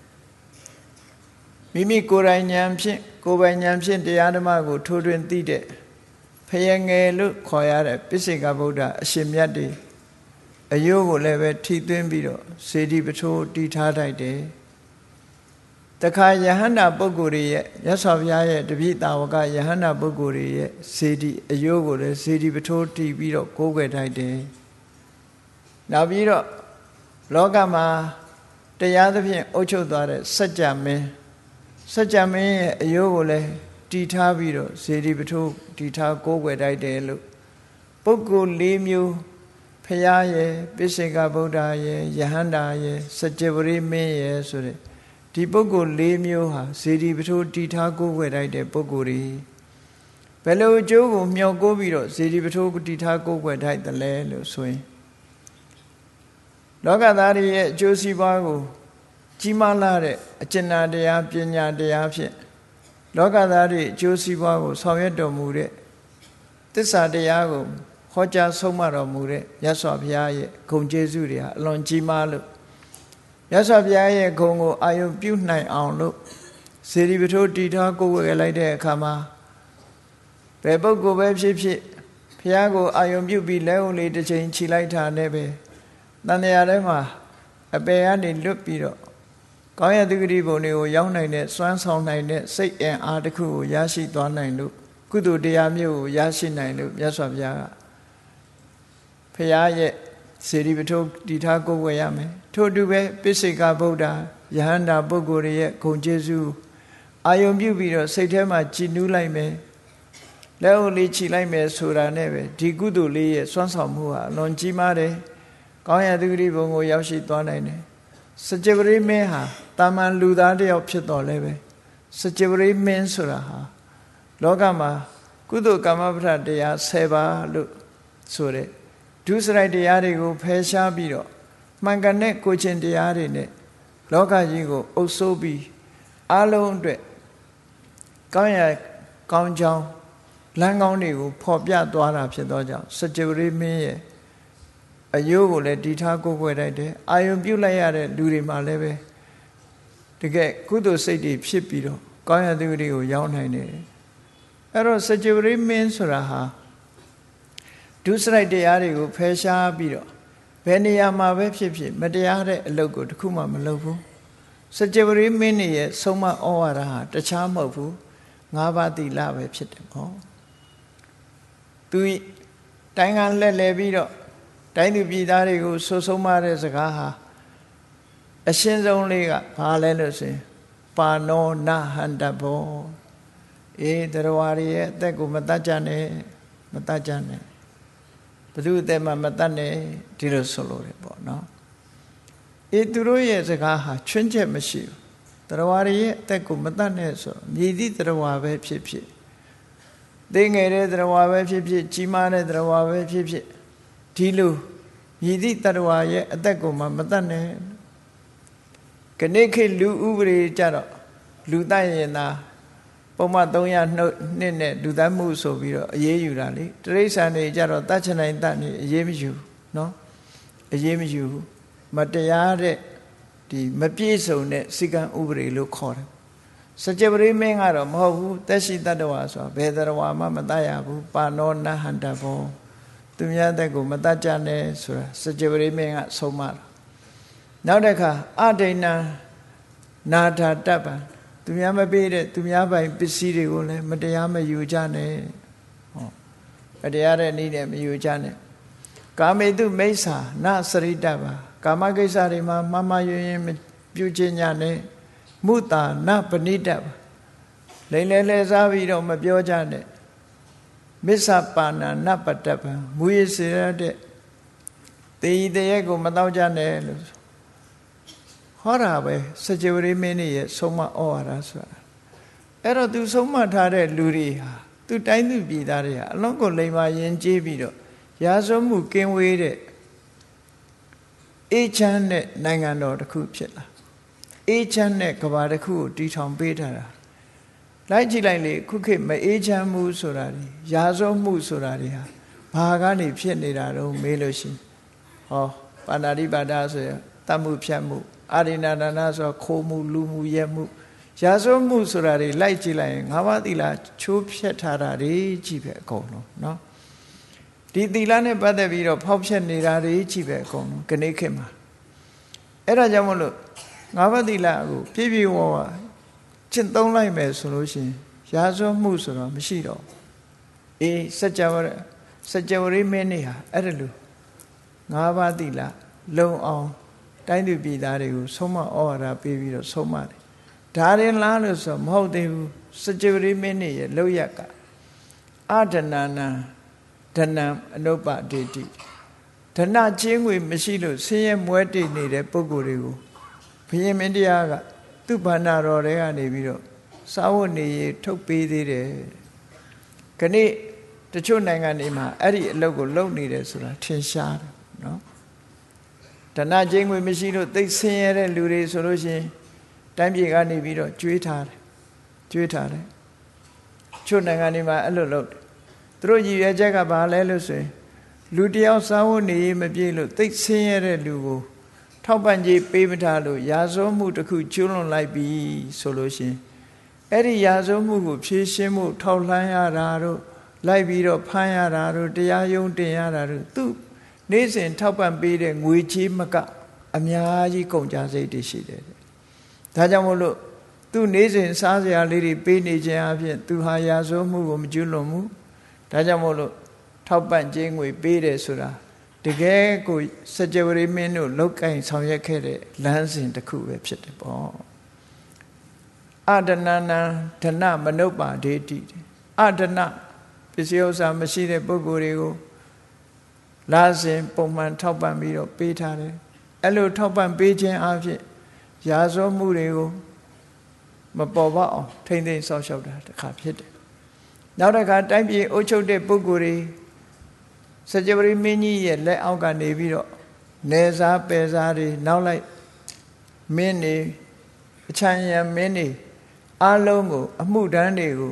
မိမိကိုယ်တိုင်ဉာဏ်ဖြင့်ကိုယ်ပိုင်ဉာဏ်ဖြင့်တရားဓမ္မကိုထိုးထွင်းသိတဲ့ဖယငယ်လို့ခေါ်ရတဲ့ပိစေကဗုဒ္ဓအရှင်မြတ်တွေအယုကိုလည်းပဲထိသွင်းပြီးတော့စေတီပထိုးတည်ထားလိုက်တယ်တခါယဟန္တာပုဂ္ဂိုလ်တွေရဲ့မြတ်စွာဘုရားရဲ့တပည့်တာဝကယဟန္တာပုဂ္ဂိုလ်တွေရဲ့စေတီအယုကိုလည်းစေတီပထိုးတည်ပြီးတော့ကိုးကွယ်ထိုက်တယ်နောက်ပြီးတော့လောကမှာတရားသဖြင့်အုပ်ချုပ်သွားတဲ့စัจ जा မင်းစัจ जा မင်းရဲ့အယုကိုလည်းတည်ထားပြီးတော့စေတီပထိုးတည်ထားကိုးကွယ်ထိုက်တယ်လို့ပုဂ္ဂိုလ်၄မျိုးဖရာရဲ့ပိစေကဗုဒ္ဓရဲ့ယဟန္တာရဲ့စัจ जा ပရိမင်းရဲ့ဆိုတဲ့ဒီပုဂ္ဂိုလ်၄မျိုးဟာစေတီပထိုးတည်ထားကိုးကွယ်လိုက်တဲ့ပုဂ္ဂိုလ်တွေဘယ်လိုအကျိုးကိုမျှော်ကိုးပြီးတော့စေတီပထိုးတည်ထားကိုးကွယ်ထိုက်တယ်လဲလို့ဆိုရင်လောကသားတွေရဲ့အကျိုးစီးပွားကိုကြီးမားလာတဲ့အကျဉ်းတရားပညာတရားဖြင့်လောကသားတွေအကျိုးစီးပွားကိုဆောင်ရွက်တော်မူတဲ့သစ္စာတရားကိုဟောကြားဆုံးမတော်မူတဲ့မြတ်စွာဘုရားရဲ့ဂုဏ်ကျေးဇူးတွေဟာအလွန်ကြီးမားလို့မြတ်စွာဘုရားရဲ့ဂုဏ်ကိုအာရုံပြုနိုင်အောင်လို့စေတီပထိုးတည်ထားကိုးကွယ်လိုက်တဲ့အခါမှာဘယ်ပုဂ္ဂိုလ်ပဲဖြစ်ဖြစ်ဘုရားကိုအာရုံပြုပြီးလက်ဦးလေးတစ်ချိန်ခြိလိုက်တာနဲ့ပဲတန်တရားထဲမှာအပယ်ကနေလွတ်ပြီးတော့ကောင်းရတုဂတိဘုံတွေကိုရောက်နိုင်တဲ့စွမ်းဆောင်နိုင်တဲ့စိတ်အင်အားတစ်ခုကိုရရှိသွားနိုင်လို့ကုသိုလ်တရားမျိုးကိုရရှိနိုင်လို့မြတ်စွာဘုရားကဘုရားရဲ့စေတီပထိုးတည်ထားကိုးကွယ်ရမယ်ထို့အတူပဲပိစေကဗုဒ္ဓယဟန္တာပုဂ္ဂိုလ်ရဲ့ဂုဏ်ကျေးဇူးအာယုံပြုပြီးတော့စိတ်ထဲမှာကြည်နူးလိုက်မယ်လက်ဦးလေးခြိလိုက်မယ်ဆိုတာနဲ့ပဲဒီကုသိုလ်လေးရဲ့စွမ်းဆောင်မှုဟာအလွန်ကြီးမားတယ်ကောင်းရတုဂတိဘုံကိုရောက်ရှိသွားနိုင်တယ်စัจ जा ပရိမင်းဟာတာမန်လူသားတယောက်ဖြစ်တော်လဲပဲစัจ जा ပရိမင်းဆိုတာဟာလောကမှာကုသိုလ်ကမ္မပဋ္ဌတရား၁၀ပါးလို့ဆိုတဲ့ဒုစရိုက်တရားတွေကိုဖယ်ရှားပြီးတော့မှန်ကန်တဲ့ကိုချင်းတရားတွေနဲ့လောကကြီးကိုအုပ်စိုးပြီးအလုံးအတွက်ကောင်းရကောင်းချောင်းလမ်းကောင်းတွေကိုဖော်ပြသွားတာဖြစ်သောကြောင့်စัจ जा ပရိမင်းရဲ့အယုကိုလည်းတည်ထားကိုးကွယ်လိုက်တယ်အာယုံပြုလိုက်ရတဲ့လူတွေမှာလည်းပဲတကယ်ကုသိုလ်စိတ်တွေဖြစ်ပြီးတော့ကောင်းရတုဂတိကိုရောက်နိုင်တယ်အဲ့တော့စัจ जा ပရိမင်းဆိုတာဟာဒုစရိုက်တရားတွေကိုဖယ်ရှားပြီးတော့ဘယ်နေရာမှာပဲဖြစ်ဖြစ်မတရားတဲ့အလုပ်ကိုတခုမှမလုပ်ဘူးစัจ जा ပရိမင်းရဲ့ဆုံးမဩဝါဒဟာတခြားမဟုတ်ဘူးငါးပါးသီလပဲဖြစ်တယ်ဟောသူတိုင်းကလှည့်လည်ပြီးတော့တိုင်းသူပြည်သားတွေကိုဆိုဆုံးမတဲ့စကားဟာအရှင်းဆုံးလေးကဘာလဲလို့ဆိုရင်ပါနောနဟန္တဘောအေးတရားဝါရီရဲ့အသက်ကိုမတတ်ကြနဲ့မတတ်ကြနဲ့ဘသူအသက်မှမတတ်နဲ့ဒီလိုဆိုလို့တယ်ပေါ့နော်အေးသူတို့ရဲ့စကားဟာချွင်းချက်မရှိဘူးတရားဝါရီရဲ့အသက်ကိုမတတ်နဲ့ဆိုမြည်သည့်တရားဝါပဲဖြစ်ဖြစ်သိငယ်တဲ့တရားဝါပဲဖြစ်ဖြစ်ကြီးမားတဲ့တရားဝါပဲဖြစ်ဖြစ်ဒီလိုမြည်သည့်တရားဝါရဲ့အသက်ကိုမှမတတ်နဲ့ခဏခေတ်လူဥပဒေကြတော့လူတတ်ရင်သာပုံမှန်သုံးရနှစ်နဲ့လူသားမှုဆိုပြီးတော့အေးယူတာလေတိရစ္ဆာန်တွေကြတော့တတ်ချနိုင်တတ်နေအေးမယူနော်အေးမယူမတရားတဲ့ဒီမပြည့်စုံတဲ့စိကံဥပဒေလို့ခေါ်တယ်စကြဝဠာမင်းကတော့မဟုတ်ဘူးသက်ရှိတတ္တဝါဆိုတာဘယ်တရဝါမှမတတ်ရဘူးပါဏောနဟန္တဘောသူများတဲ့ကိုမတတ်ကြနဲ့ဆိုတာစကြဝဠာမင်းကဆုံးမတာနောက်တစ်ခါအဒိဏနာထာတပ္ပံသူများမပေးတဲ့သူများပိုင်ပစ္စည်းတွေကိုလည်းမတရားမယူကြနဲ့ဟောမတရားတဲ့နည်းနဲ့မယူကြနဲ့ကာမေတုမိစ္ဆာနစရိတ္တပံကာမကိစ္စတွေမှာမှားမှားယွင်းယွင်းပြုခြင်းညာနဲ့မုတာနပဏိတ္တပံလိမ့်လဲလဲစားပြီးတော့မပြောကြနဲ့မစ္ဆပါဏနပတ္တပံမူရစေရတဲ့တေဤတရေကိုမတော့ကြနဲ့လို့ဟောတာပဲစကြဝဠာမင်းရဲ့ဆုံးမဩဝါဒဆိုတာအဲ့တော့သူဆုံးမထားတဲ့လူတွေဟာသူတိုင်းသူပြည်သားတွေဟာအလုံးကိုလိမ္မာရင်ကျေးပြီးတော့ရာဇဝမှုကင်းဝေးတဲ့အေးချမ်းတဲ့နိုင်ငံတော်တစ်ခုဖြစ်လာအေးချမ်းတဲ့ကဘာတစ်ခုကိုတည်ထောင်ပေးထားတာလိုက်ကြည့်လိုက်လေခုခေတ်မအေးချမ်းမှုဆိုတာတွေရာဇဝမှုဆိုတာတွေဟာဘာကနေဖြစ်နေတာတော့မေးလို့ရှိရင်ဟောပါဏာတိပါဒဆိုရတတ်မှုဖြတ်မှုအာရိဏဒါနဆိုခိုးမှုလူမှုရဲမှုရာဇဝမှုဆိုတာတွေလိုက်ကြည့်လိုက်ရင်ငါးပါးသီလချိုးဖျက်ထားတာတွေကြည့်ပဲအကုန်လုံးเนาะဒီသီလနဲ့ပတ်သက်ပြီးတော့ဖောက်ဖျက်နေတာတွေကြည့်ပဲအကုန်လုံးခဏခေတ်မှာအဲ့ဒါကြောင့်မလို့ငါးပါးသီလကိုပြည့်ပြည့်ဝဝကျင့်သုံးလိုက်မယ်ဆိုလို့ရှိရင်ရာဇဝမှုဆိုတော့မရှိတော့အေးစัจ java စัจ java ရိမင်းနေဟာအဲ့ဒါလို့ငါးပါးသီလလုံအောင်တိုင်းသူပြည်သားတွေကိုဆုံးမဩဝါဒပေးပြီးတော့ဆုံးမတယ်ဒါရင်လားလို့ဆိုမဟုတ်သေးဘူးစัจ java ရိမင်းနေရဲ့လောက်ရကအဒနာနံဒနံအနုပ္ပဒေတိဒနချင်းငွေမရှိလို့ဆင်းရဲမွဲတေနေတဲ့ပုဂ္ဂိုလ်တွေကိုဘုရင်မင်းတရားကသူ့ဘာနာတော်တွေကနေပြီးတော့စာဝတ်နေရထုတ်ပေးသေးတယ်ခဏတချို့နိုင်ငံတွေမှာအဲ့ဒီအလုပ်ကိုလုပ်နေတယ်ဆိုတာထင်ရှားတယ်နော်ဒဏချင်းငွေမရှိလို့သိဆင်းရဲတဲ့လူတွေဆိုလို့ရှိရင်တိုင်းပြည်ကနေပြီးတော့ကျွေးထားတယ်ကျွေးထားတယ်ချို့နိုင်ငံတွေမှာအဲ့လိုလုပ်တယ်သူတို့ရည်ရွယ်ချက်ကဘာလဲလို့ဆိုရင်လူတယောက်စာဝတ်နေမပြေလို့သိဆင်းရဲတဲ့လူကိုထောက်ပံ့ကြေးပေးမထားလို့ရာဇဝမှုတစ်ခုကျွလွန်လိုက်ပြီဆိုလို့ရှိရင်အဲ့ဒီရာဇဝမှုကိုဖြေရှင်းမှုထောက်လှမ်းရတာတို့လိုက်ပြီးတော့ဖမ်းရတာတို့တရားရုံးတင်ရတာတို့သူနေ့စဉ်ထောက်ပံ့ပေးတဲ့ငွေချေးမကအများကြီးကုန်ကြစိတ်တွေရှိတယ်ဒါကြောင့်မို့လို့သူနေ့စဉ်စားစရာလေးတွေပေးနေခြင်းအပြင်သူဟာရာဇဝမှုကိုမကျွလွန်ဘူးဒါကြောင့်မို့လို့ထောက်ပံ့ခြင်းငွေပေးတယ်ဆိုတာတကယ်ကိုစัจ java ရိမင်းတို့လောက်ကင်ဆောင်ရွက်ခဲ့တဲ့လမ်းစဉ်တစ်ခုပဲဖြစ်တယ်ပေါ့အဒနနံဒနမနုပ္ပါဒေတိအဒနပစ္စည်းဥစ္စာမရှိတဲ့ပုဂ္ဂိုလ်တွေကိုလာစဉ်ပုံမှန်ထောက်ပံ့ပြီးတော့ပေးထားတယ်အဲ့လိုထောက်ပံ့ပေးခြင်းအပြင်ရာဇဝမှုတွေကိုမပေါ်ပေါက်အောင်ထိမ့်သိမ်းဆောက်ရှောက်တာတစ်ခါဖြစ်တယ်နောက်တစ်ခါတိုင်းပြည်အုပ်ချုပ်တဲ့ပုဂ္ဂိုလ်တွေစัจ java ရိမင်းကြီးရဲ့လက်အောက်ကနေပြီးတော့နေစားပယ်စားတွေနောက်လိုက်မင်းတွေအချမ်းရံမင်းတွေအလုံးကိုအမှုတန်းတွေကို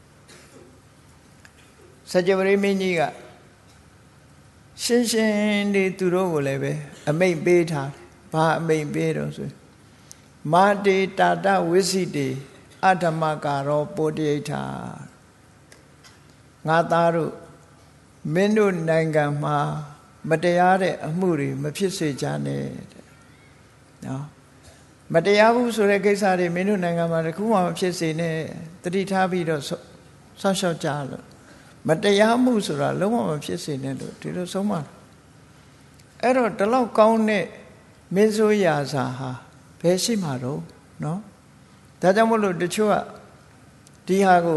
စัจ java ရိမင်းကြီးကရှင်းရှင်းလေးသူတို့ကိုလည်းပဲအမိန့်ပေးထားဘာအမိန့်ပေးတော့ဆိုမာတေတာတဝိသိတေအဓမ္မကာရောပိုတိဋ္ဌာငါသားတို့မင်းတို့နိုင်ငံမှာမတရားတဲ့အမှုတွေမဖြစ်စေချနဲ့တဲ့နော်မတရားဘူးဆိုတဲ့ကိစ္စတွေမင်းတို့နိုင်ငံမှာတခုမှမဖြစ်စေနဲ့တတိထားပြီးတော့ဆောက်ရှောက်ကြလို့မတရားမှုဆိုတာလုံးဝမဖြစ်စေနဲ့လို့ဒီလိုဆုံးမအဲ့တော့ဒီလောက်ကောင်းတဲ့မင်းဆိုရာစာဟာဘယ်ရှိမှာတော့နော်ဒါကြောင့်မို့လို့တချို့ကဒီဟာကို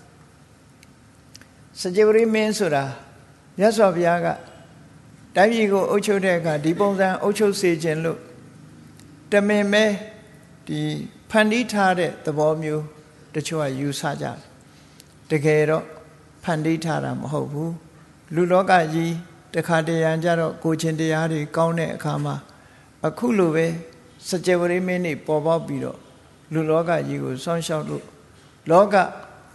စัจ java ရိမင်းဆိုတာမြတ်စွာဘုရားကတိုင်းပြည်ကိုအုပ်ချုပ်တဲ့အခါဒီပုံစံအုပ်ချုပ်စေခြင်းလို့တမင်ပဲဒီဖန်တီးထားတဲ့သဘောမျိုးတချို့ကယူဆကြတယ်တကယ်တော့ဖန်တီးထားတာမဟုတ်ဘူးလူလောကကြီးတခါတရံကြတော့ကိုချင်းတရားတွေကောင်းတဲ့အခါမှာအခုလိုပဲစัจ java ရိမင်းနေပေါ်ပေါက်ပြီးတော့လူလောကကြီးကိုစောင့်ရှောက်လို့လောက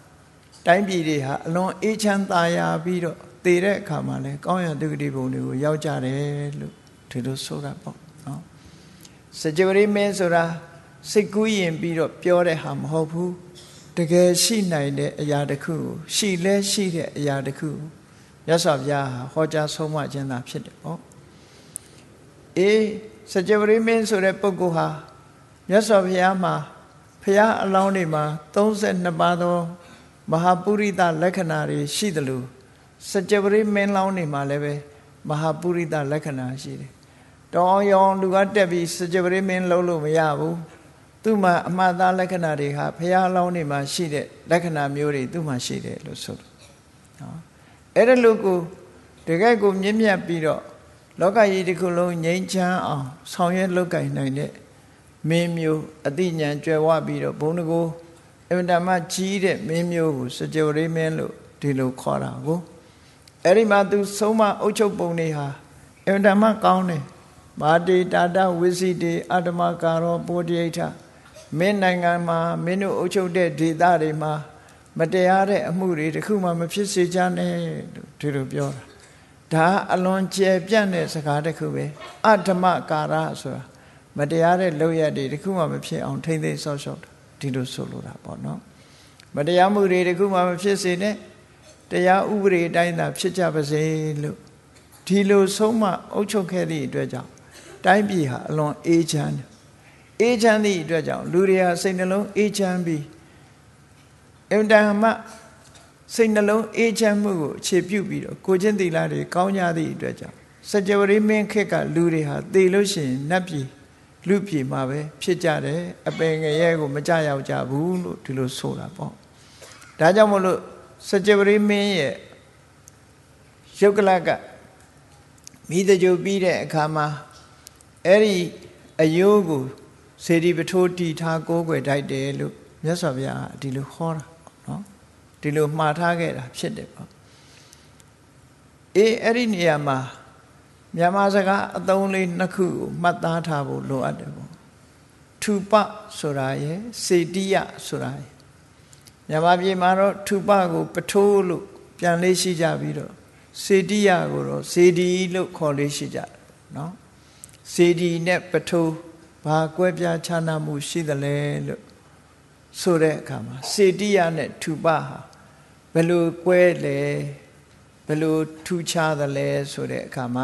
တိုင်းပြည်တွေဟာအလွန်အေးချမ်းသာယာပြီးတော့တည်တဲ့အခါမှာလဲကောင်းရဒုက္ခတိဘုံတွေကိုရောက်ကြတယ်လို့ဒီလိုဆိုတာပေါ့နော်စကြဝဠာမင်းဆိုတာစိတ်ကူးရင်ပြီးတော့ပြောတဲ့ဟာမဟုတ်ဘူးတကယ်ရှိနိုင်တဲ့အရာတစ်ခုရှိလဲရှိတဲ့အရာတစ်ခုမြတ်စွာဘုရားဟောကြားဆုံးမခြင်းသာဖြစ်တယ်ပေါ့အေးစကြဝဠာမင်းဆိုတဲ့ပုဂ္ဂိုလ်ဟာမြတ်စွာဘုရားမှာဘုရားအလောင်းတွေမှာသုံးဆယ်နှစ်ပါးသောမဟာပုရိသလက္ခဏာတွေရှိသလိုစကြဝဠာမင်းလောင်းတွေမှာလည်းပဲမဟာပုရိသလက္ခဏာရှိတယ်တောင်းရောင်လူကတက်ပြီးစကြဝဠာမင်းလုံးလို့မရဘူးသူ့မှာအမှားသားလက္ခဏာတွေဟာဘုရားအလောင်းတွေမှာရှိတဲ့လက္ခဏာမျိုးတွေသူ့မှာရှိတယ်လို့ဆိုတယ်နော်အဲ့ဒါလို့ကိုတကယ်ကိုမြင့်မြတ်ပြီးတော့လောကကြီးတစ်ခုလုံးငြိမ်းချမ်းအောင်ဆောင်ရွက်လုပ်ကိုင်နိုင်တဲ့မင်းမျိုးအတိညာကြွယ်ဝပြီးတော့ဘုံတကူအမှန်တမ်းကြီးတဲ့မင်းမျိုးကိုစကြဝဠာမင်းလို့ဒီလိုခေါ်တာကိုအဲ့ဒီမှာသူဆုံးမအုပ်ချုပ်ပုံတွေဟာအမှန်တမ်းကောင်းတယ်မာတေတာတဝိစီတေအတ္တမကာရောပောတိဋ္ဌမင်းနိုင်ငံမှာမင်းတို့အုပ်ချုပ်တဲ့ဒေသတွေမှာမတရားတဲ့အမှုတွေတခုမှမဖြစ်စေကြနဲ့လို့ဒီလိုပြောတာဒါအလွန်ကျယ်ပြန့်တဲ့စကားတစ်ခုပဲအတ္တမကာရဆိုတာမတရားတဲ့လုပ်ရတွေတခုမှမဖြစ်အောင်ထိမ့်သိမ်းဆောက်ရှောက်တာဒီလိုဆိုလိုတာပေါ့နော်မတရားမှုတွေတခုမှမဖြစ်စေနဲ့တရားဥပဒေအတိုင်းသာဖြစ်ကြပါစေလို့ဒီလိုဆုံးမအုပ်ချုပ်ခဲ့သည့်အတွက်ကြောင့်တိုင်းပြည်ဟာအလွန်အေးချမ်းတယ်အေးချမ်းသည့်အတွက်ကြောင့်လူတွေဟာစိတ်နှလုံးအေးချမ်းပြီးအင်တန်မှစိတ်နှလုံးအေးချမ်းမှုကိုအခြေပြုပြီးတော့ကိုချင်းသီလတွေကောင်းကြသည့်အတွက်ကြောင့်စကြဝဠာမင်းခေတ်ကလူတွေဟာသေလို့ရှိရင်နတ်ပြည်လူပြည်မှာပဲဖြစ်ကြတယ်အပင်ငရဲကိုမကြရောက်ကြဘူးလို့ဒီလိုဆိုတာပေါ့ဒါကြောင့်မို့လို့စကြဝဠာမင်းရဲ့ယုတ်ကလကမိတကြိုပြီးတဲ့အခါမှာအဲ့ဒီအယိုးကိုစေတီပထိုးတီထားကိုးကွယ်တိုက်တယ်လို့မြတ်စွာဘုရားဒီလိုဟောတာနော်ဒီလိုမှားထားခဲ့တာဖြစ်တယ်ပေါ့အေးအဲ့ဒီနေရာမှာမြန်မာစကားအသုံးလေးနှစ်ခုကိုမှတ်သားထားဖို့လိုအပ်တယ်ပေါ့ထူပဆိုတာရယ်စေတိယဆိုတာရယ်မြန်မာပြည်မှာတော့ထူပကိုပထိုးလို့ပြန်လေးရှိကြပြီးတော့စေတိယကိုတော့စေတီလို့ခေါ်လေးရှိကြတယ်နော်စေတီနဲ့ပထိုးဘာကွဲပြားခြားနားမှုရှိသလဲလို့ဆိုတဲ့အခါမှာစေတိယနဲ့ထူပဟာဘယ်လိုကွဲလဲဘယ်လိုထူးခြားသလဲဆိုတဲ့အခါမှာ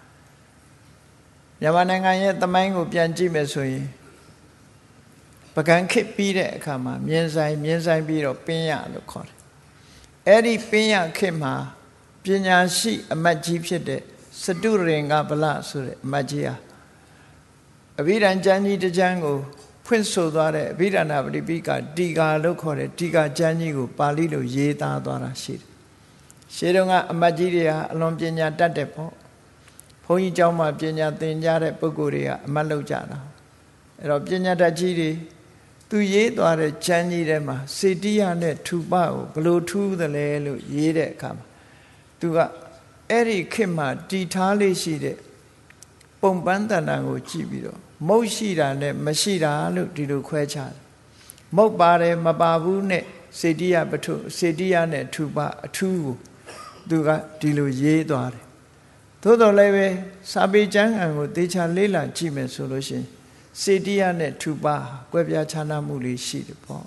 မြန်မာနိုင်ငံရဲ့သမိုင်းကိုပြန်ကြည့်မယ်ဆိုရင်ပကံခေတ်ပြီးတဲ့အခါမှာမြင်းဆိုင်မြင်းဆိုင်ပြီးတော့ပင်းရလို့ခေါ်တယ်အဲ့ဒီပင်းရခေတ်မှာပညာရှိအမတ်ကြီးဖြစ်တဲ့စတုရင်ကဗလဆိုတဲ့အမတ်ကြီးဟာအဘိဓမ္မာကျမ်းကြီးတစ်ကျမ်းကိုဖွင့်ဆိုသွားတဲ့အဘိဓမ္မာပဋိပိကတီကာလို့ခေါ်တဲ့တီကာကျမ်းကြီးကိုပါဠိလိုရေးသားသွားတာရှိတယ်ရှေးတုန်းကအမတ်ကြီးတွေဟာအလွန်ပညာတတ်တဲ့ပေါ့ဘုန်းကြီးကျောင်းမှာပညာသင်ကြားတဲ့ပုဂ္ဂိုလ်တွေကအမတ်လုပ်ကြတာအဲ့တော့ပညာတတ်ကြီးတွေသူရေးသွားတဲ့ကျမ်းကြီးထဲမှာစေတိယနဲ့ထူပကိုဘလို့ထူးသလဲလို့ရေးတဲ့အခါမှာသူကအဲ့ဒီခေတ်မှာတည်ထားလေးရှိတဲ့ပုံပန်းတဏ္ဍာကိုကြည့်ပြီးတော့မုတ်ရှိတာနဲ့မရှိတာလို့ဒီလိုခွဲခြားတယ်မုတ်ပါတယ်မပါဘူးနဲ့စေတိယပထုစေတိယနဲ့ထူပအထူးကိုသူကဒီလိုရေးသွားတယ်သို့တော်လည်းပဲစာပေကျမ်းဂန်ကိုသေချာလေ့လာကြည့်မယ်ဆိုလို့ရှိရင်စေတိယနဲ့ထူပကွဲပြားခြားနားမှုလေးရှိတယ်ပေါ့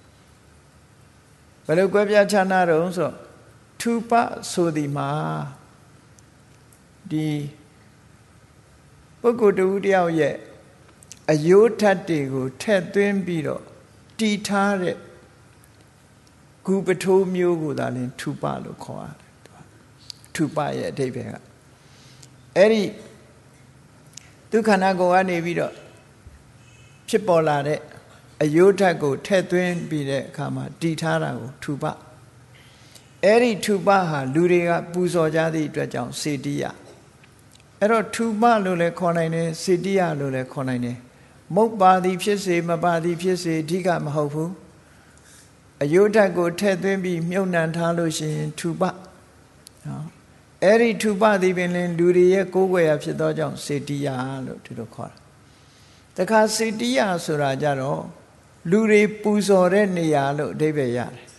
ဘယ်လိုကွဲပြားခြားနားတော့ဆိုထူပဆိုဒီမှာဒီပုဂ္ဂိုလ်တူတယောက်ရဲ့အယိုးထက်တွေကိုထည့်သွင်းပြီးတော့တည်ထားတဲ့ဂူပထိုးမျိုးကိုသာလင်ထူပလို့ခေါ်ရတယ်ထူပရဲ့အဓိပ္ပာယ်ကအဲ့ဒီဒုက္ခနာကိုကနေပြီးတော့ဖြစ်ပေါ်လာတဲ့အယိုးထက်ကိုထည့်သွင်းပြီးတဲ့အခါမှာတည်ထားတာကိုထူပအဲ့ဒီထူပဟာလူတွေကပူဇော်ကြသည့်အတွက်ကြောင့်စေတိယအဲ့တော့ထူပလို့လည်းခေါ်နိုင်တယ်စေတိယလို့လည်းခေါ်နိုင်တယ်မုတ်ပါသည်ဖြစ်စေမပါသည်ဖြစ်စေအဓိကမဟုတ်ဘူးအယိုးဓာတ်ကိုထည့်သွင်းပြီးမြုပ်နှံထားလို့ရှိရင်ထူပနော်အဲ့ဒီထူပသည်ပင်လည်းလူတွေရဲ့ကိုးကွယ်ရာဖြစ်သောကြောင့်စေတိယလို့ဒီလိုခေါ်တာတခါစေတိယဆိုတာကြတော့လူတွေပူဇော်တဲ့နေရာလို့အဓိပ္ပာယ်ရတယ်တ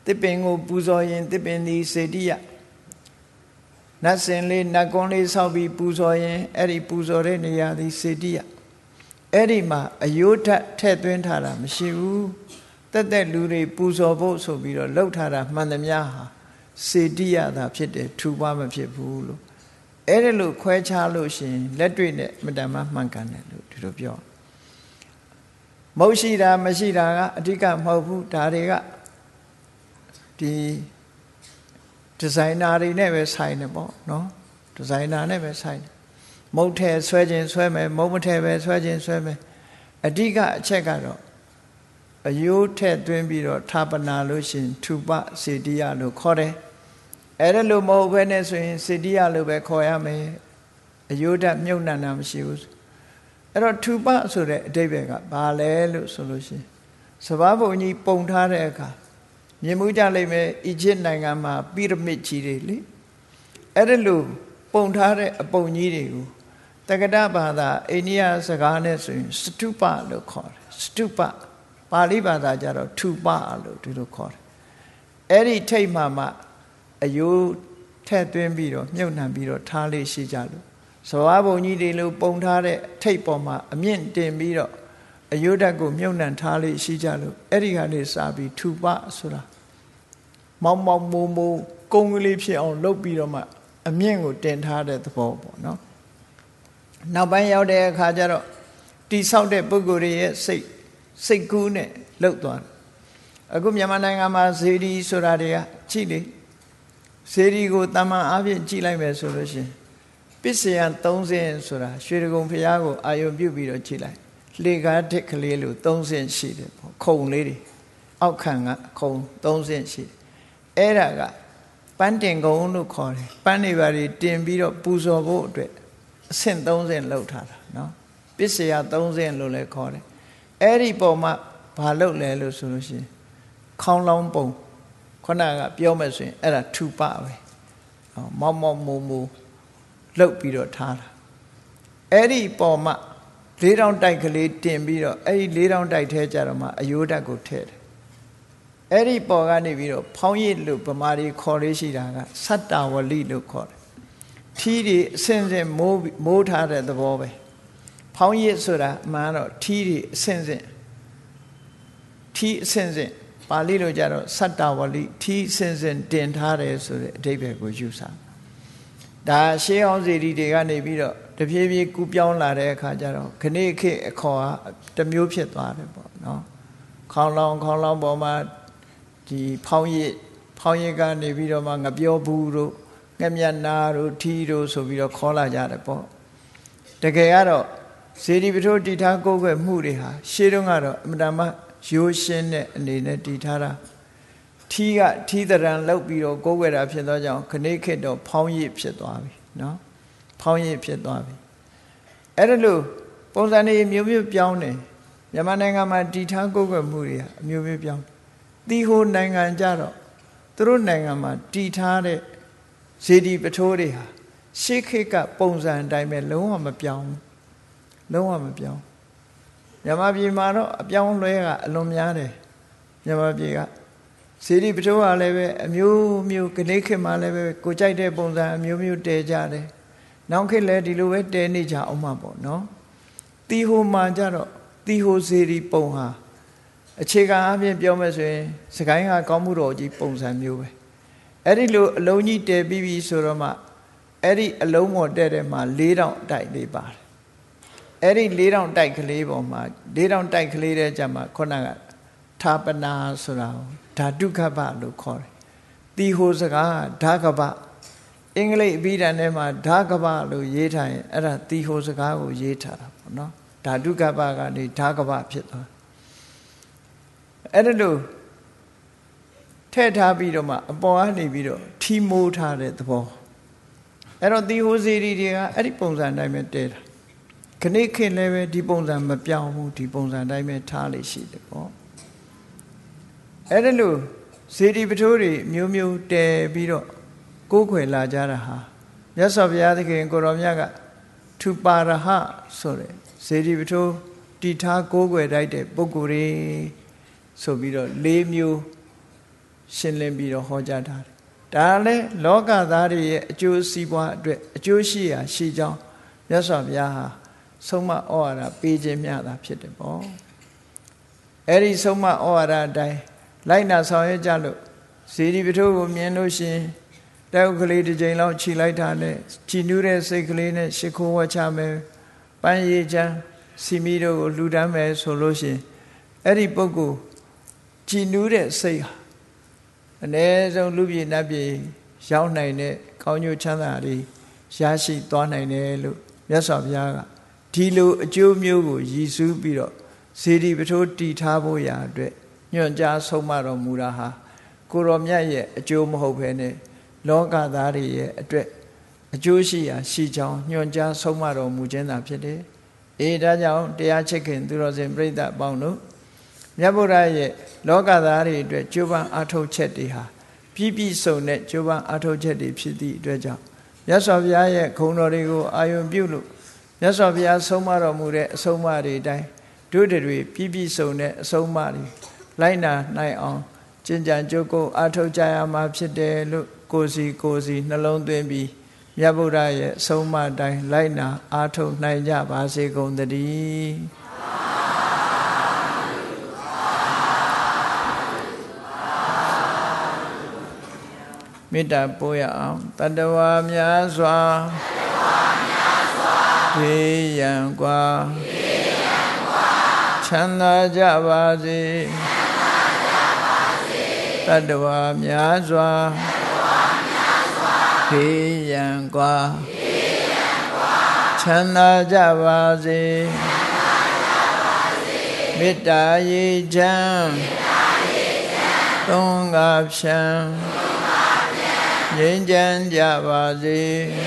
တစ်ပင်ကိုပူဇော်ရင်တစ်ပင်သည်စေတိယနတ်စင်လေးနတ်ကွန်းလေးဆောက်ပြီးပူဇော်ရင်အဲ့ဒီပူဇော်တဲ့နေရာသည်စေတိယအဲ့ဒီမှာအယိုးထက်ထည့်သွင်းထားတာမရှိဘူးတက်တက်လူတွေပူဇော်ဖို့ဆိုပြီးတော့လှုပ်ထားတာမှန်သမျှဟာစေတိယသာဖြစ်တယ်ထူပါမဖြစ်ဘူးလို့အဲ့ဒါလို့ခွဲခြားလို့ရှိရင်လက်တွေ့နဲ့မတ္တမမှန်ကန်တယ်လို့ဒီလိုပြောမဟုတ်ရှိတာမရှိတာကအဓိကမဟုတ်ဘူးဒါတွေကဒီဒီဇိုင်နာတွေနဲ့ပဲဆိုင်တယ်ပေါ့နော်ဒီဇိုင်နာနဲ့ပဲဆိုင်တယ်မုတ်ထဲဆွဲခြင်းဆွဲမယ်မုတ်မထဲပဲဆွဲခြင်းဆွဲမယ်အဓိကအချက်ကတော့အယိုးထက်သွင်းပြီးတော့ထာပနာလို့ရှင်ထူပစေတိယလို့ခေါ်တယ်အဲ့ဒါလို့မဟုတ်ဘဲနဲ့ဆိုရင်စေတိယလို့ပဲခေါ်ရမယ်အယိုးဓာတ်မြုပ်နှံတာမရှိဘူးအဲ့တော့ထူပဆိုတဲ့အဓိပ္ပာယ်ကဘာလဲလို့ဆိုလို့ရှိရင်စဘာဘုံကြီးပုံထားတဲ့အခါမြင်မှုကြလိမ့်မယ်အီဂျစ်နိုင်ငံမှာပိရမစ်ကြီးတွေလေအဲ့ဒါလို့ပုံထားတဲ့အပုံကြီးတွေကိုတက္ကဒဘာသာအိန္ဒိယစကားနဲ့ဆိုရင်စတုပလို့ခေါ်တယ်စတုပပါဠိဘာသာကျတော့ထူပလို့ဒီလိုခေါ်တယ်အဲ့ဒီထိတ်မှမှအယိုးထက်သွင်းပြီးတော့မြုပ်နှံပြီးတော့ထားလေးရှိကြလို့ဇဝဘုံကြီးတွေလို့ပုံထားတဲ့ထိတ်ပေါ်မှာအမြင့်တင်ပြီးတော့အယိုးဓာတ်ကိုမြုပ်နှံထားလေးရှိကြလို့အဲ့ဒီကနေစပြီးထူပဆိုတာမောင်မောင်မိုးမိုးကုန်းကလေးဖြစ်အောင်လုပ်ပြီးတော့မှအမြင့်ကိုတင်ထားတဲ့သဘောပေါ့နော်နောက်ပိုင်းရောက်တဲ့အခါကျတော့တိဆောက်တဲ့ပုဂ္ဂိုလ်ရဲ့စိတ်စိတ်ကူးနဲ့လှုပ်သွားတယ်အခုမြန်မာနိုင်ငံမှာဇေဒီဆိုတာတွေကကြည့်လေဇေဒီကိုတမန်အားဖြင့်ကြည့်လိုက်မယ်ဆိုလို့ရှိရင်ပစ္စယံသုံးဆင့်ဆိုတာရွှေဒဂုံဘုရားကိုအာယုံပြုပြီးတော့ကြည့်လိုက်လေကားတစ်ကလေးလို့သုံးဆင့်ရှိတယ်ပေါ့ခုံလေးတွေအောက်ခံကခုံသုံးဆင့်ရှိတယ်အဲ့ဒါကပန်းတင်ကုံလို့ခေါ်တယ်ပန်းတွေပါတွေတင်ပြီးတော့ပူဇော်ဖို့အတွက်အဆင့်သုံးဆင့်လှုပ်ထားတာနော်ပစ္စယသုံးဆင့်လို့လည်းခေါ်တယ်အဲ့ဒီပုံမှာဘာလုပ်လဲလို့ဆိုလို့ရှိရင်ခေါင်းလောင်းပုံခုနကပြောမယ်ဆိုရင်အဲ့ဒါထူပပဲမောက်မောက်မိုးမိုးလှုပ်ပြီးတော့ထားတာအဲ့ဒီပုံမှာလေးတောင်တိုက်ကလေးတင်ပြီးတော့အဲ့ဒီလေးတောင်တိုက်ထဲကြတော့မှအယိုးဓာတ်ကိုထည့်တယ်အဲ့ဒီပေါ်ကနေပြီးတော့ဖောင်းရစ်လို့ဗမာတွေခေါ်လေးရှိတာကသတ္တဝလိလို့ခေါ်တယ်ထီးတွေအစင်စင်မိုးမိုးထားတဲ့သဘောပဲဖောင်းရစ်ဆိုတာအမှန်တော့ထီးတွေအစင်စင်ထီးအစင်စင်ပါဠိလိုကြတော့သတ္တဝလိထီးအစင်စင်တင်ထားတယ်ဆိုတဲ့အဓိပ္ပာယ်ကိုယူဆဒါရှေးအောင်စီဒီတွေကနေပြီးတော့တဖြည်းဖြည်းကူးပြောင်းလာတဲ့အခါကျတော့ခဏခေတ်အခေါ်ကတစ်မျိုးဖြစ်သွားတယ်ပေါ့နော်ခေါင်းလောင်းခေါင်းလောင်းပေါ်မှာဒီဖောင်းရစ်ဖောင်းရစ်ကနေပြီးတော့မှငပြောဘူးတို့ငမျက်နာတို့ထီးတို့ဆိုပြီးတော့ခေါ်လာကြတယ်ပေါ့တကယ်ကတော့ဇေဒီပထိုးတည်ထားကိုယ်ွယ်မှုတွေဟာရှေးတုန်းကတော့အမှန်တမ်းရိုးရှင်းတဲ့အနေနဲ့တည်ထားတာထီးကထီးတရံလောက်ပြီးတော့ကိုယ်ွယ်တာဖြစ်သောကြောင့်ခဏခေတ်တော့ဖောင်းရစ်ဖြစ်သွားပြီနော်ဖောင်းရစ်ဖြစ်သွားပြီအဲ့ဒါလို့ပုံစံတွေမျိုးမျိုးပြောင်းတယ်မြန်မာနိုင်ငံမှာတည်ထားကိုယ်ွယ်မှုတွေအမျိုးမျိုးပြောင်းတီဟိုနိုင်ငံကြတော့သူတို့နိုင်ငံမှာတည်ထားတဲ့ဇေဒီပထိုးတွေဟာရှေးခေတ်ကပုံစံအတိုင်းပဲလုံးဝမပြောင်းလုံးဝမပြောင်းမြန်မာပြည်မှာတော့အပြောင်းလဲကအလွန်များတယ်မြန်မာပြည်ကဇေဒီပထိုးကလည်းပဲအမျိုးမျိုးကလေးခေတ်မှာလည်းပဲကိုကြိုက်တဲ့ပုံစံအမျိုးမျိုးတည်ကြတယ်နောက်ခေတ်လည်းဒီလိုပဲတည်နေကြအောင်မှာပေါ့နော်တီဟိုမှာကြတော့တီဟိုဇေဒီပုံဟာအခြေခံအပြင်ပြောမယ်ဆိုရင်စကိုင်းကကောင်းမှုတော်ကြီးပုံစံမျိုးပဲအဲ့ဒီလိုအလုံးကြီးတည်ပြီးပြီဆိုတော့မှအဲ့ဒီအလုံးပေါ်တဲ့တဲ့မှာ၄တောင်တိုက်လေးပါတယ်အဲ့ဒီ၄တောင်တိုက်ကလေးပေါ်မှာ၄တောင်တိုက်ကလေးတဲ့ကြမှာခုနကထာပနာဆိုတာဓာတုခပလို့ခေါ်တယ်တီဟိုစကားဓာကပအင်္ဂလိပ်အဘိဓာန်ထဲမှာဓာကပလို့ရေးထားရင်အဲ့ဒါတီဟိုစကားကိုရေးထားတာပေါ့နော်ဓာတုခပကနေဓာကပဖြစ်သွားအဲ့ဒါလို့ထည့်ထားပြီးတော့မှအပေါ်ကနေပြီးတော့ထီမိုးထားတဲ့သဘောအဲ့တော့တီဟိုစီရီတွေကအဲ့ဒီပုံစံတိုင်းပဲတဲတာခဏခေတ်လည်းပဲဒီပုံစံမပြောင်းဘူးဒီပုံစံတိုင်းပဲထားလိမ့်ရှိတယ်ပေါ့အဲ့ဒါလို့ဇေဒီပထိုးတွေမျိုးမျိုးတဲပြီးတော့ကိုးခွေလာကြတာဟာမြတ်စွာဘုရားသခင်ကိုရောမြတ်ကထူပါရဟဆိုတဲ့ဇေဒီပထိုးတည်ထားကိုးခွေတိုက်တဲ့ပုဂ္ဂိုလ်တွေဆိုပြီးတော့၄မျိုးရှင်းလင်းပြီးတော့ဟောကြားထားတယ်ဒါလည်းလောကသားတွေရဲ့အကျိုးစီးပွားအတွက်အကျိုးရှိရာရှိကြောင်းမြတ်စွာဘုရားဟာဆုံးမဩဝါဒပေးခြင်းများတာဖြစ်တယ်ပေါ့အဲ့ဒီဆုံးမဩဝါဒအတိုင်းလိုက်နာဆောင်ရွက်ကြလို့စေတီပထိုးကိုမြင်လို့ရှင်တောက်ကလေးတစ်ကြိမ်လောက်ခြိလိုက်တာနဲ့ခြိနူးတဲ့စိတ်ကလေးနဲ့ရှ िख ိုးဝှချမယ်ပန်းရည်ချမ်းစီမီတို့ကိုလှူဒန်းမယ်ဆိုလို့ရှင်အဲ့ဒီပုဂ္ဂိုလ်ခြိနူးတဲ့စိတ်ဟာအ ਨੇ ဆုံးလူပြည်နတ်ပြည်ရောက်နိုင်တဲ့ကောင်းကျိုးချမ်းသာတွေရရှိသွားနိုင်တယ်လို့မြတ်စွာဘုရားကဒီလိုအကျိုးမျိုးကိုရည်စူးပြီးတော့စေတီပထိုးတည်ထားဖို့ရာအတွက်ညွှန်ကြားဆုံးမတော်မူတာဟာကိုရောမြတ်ရဲ့အကျိုးမဟုတ်ဘဲနဲ့လောကသားတွေရဲ့အတွက်အကျိုးရှိရာရှိကြောင်းညွှန်ကြားဆုံးမတော်မူခြင်းသာဖြစ်တယ်။အေးဒါကြောင့်တရားချစ်ခင်သူတော်စင်ပြိဿအပေါင်းတို့မြတ်ဗုဒ္ဓရဲ့လောကသားတွေအတွက်ကြိုးပမ်းအားထုတ်ချက်တွေဟာပြည့်ပြည့်စုံတဲ့ကြိုးပမ်းအားထုတ်ချက်တွေဖြစ်သည့်အတွက်ကြောင့်မြတ်စွာဘုရားရဲ့ခုံတော်တွေကိုအာရုံပြုလို့မြတ်စွာဘုရားဆုံးမတော်မူတဲ့အဆုံးအမတွေအတိုင်းတို့တွေပြည့်ပြည့်စုံတဲ့အဆုံးအမတွေလိုက်နာနိုင်အောင်ကျင့်ကြံကြိုးကိုအားထုတ်ကြရမှာဖြစ်တယ်လို့ကိုယ်စီကိုယ်စီနှလုံးသွင်းပြီးမြတ်ဗုဒ္ဓရဲ့အဆုံးအမတိုင်းလိုက်နာအားထုတ်နိုင်ကြပါစေကုန်သတည်းမေတ္တာပို့ရအောင်တတ္တဝါများစွာဒေယံကွာချမ်းသာကြပါစေတတ္တဝါများစွာဒေယံကွာချမ်းသာကြပါစေမေတ္တာရေချမ်းသုံးငါဖြံငြိမ်းချမ်းကြပါစေ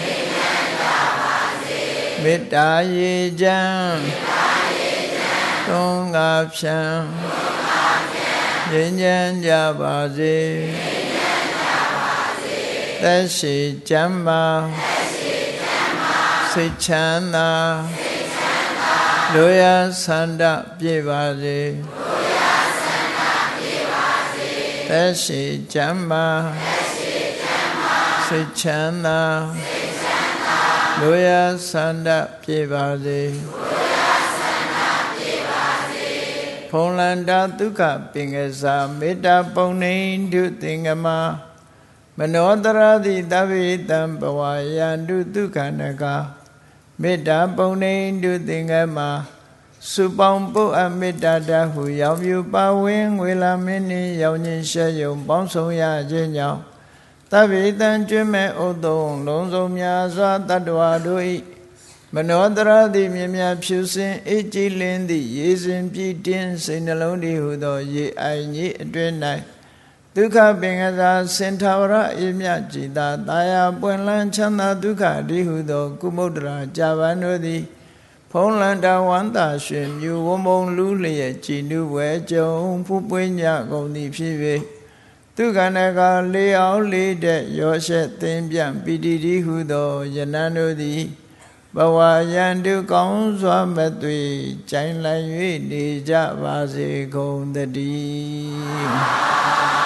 မေတ္တာရေချမ်းသုံးငါဖြံငြိမ်းချမ်းကြပါစေသက်ရှိချမ်းသာစိတ်ချမ်းသာလူရဆန္ဒပြေပါစေသက်ရှိချမ်းသာစိတ်ချမ်းသာလူရဆန္ဒပြေပါစေဖုံလန္တာဒုက္ခပင်ကစားမေတ္တာပုံနေတုသင်္ကမမနောတရတိတဗ္ဗေတံဘဝယန္တုဒုက္ခနကမေတ္တာပုံနေတုသင်္ကမစုပေါင်းပုအမေတ္တာတဟုရောက်ပြုပါဝင်ငွေလာမင်းနှင့်ရောင်ခြင်းရှဲယုံပေါင်းဆောင်ရခြင်းကြောင့်တဗ္ဗေတံကျွမ်းမဲ့ဥသုံးလုံးစုံများစွာတတ္တဝါတို့၏မနောတရတိမြင်များဖြူစင်အေးကြည်လင်းသည့်ရေစဉ်ပြည့်တင်းစိတ်နှလုံးတည်ဟုသောရေအိုင်ကြီးအတွင်း၌ဒုက္ခပင်ကစားစင်ထာဝရအေးမြကြည်သာတာယာပွင့်လန်းချမ်းသာဒုက္ခတည်ဟုသောကုမုဒ္ဒရာကြာပန်တို့သည်ဖုံးလန္တာဝန္တာရွှင်မြူဝမုံလူလျက်ကြည်နုဝဲကြုံဖူးပွင့်ညကုန်သည်ဖြစ်၍ဒုက္ခနကလေးအောင်လေးတဲ့ရောရှက်သင်ပြန်ပိတိတိဟုသောယနံတို့သည်ဘဝယန္တုကောင်းစွာမသွေကြိုင်လိုက်၍နေကြပါစေကုန်သတည်း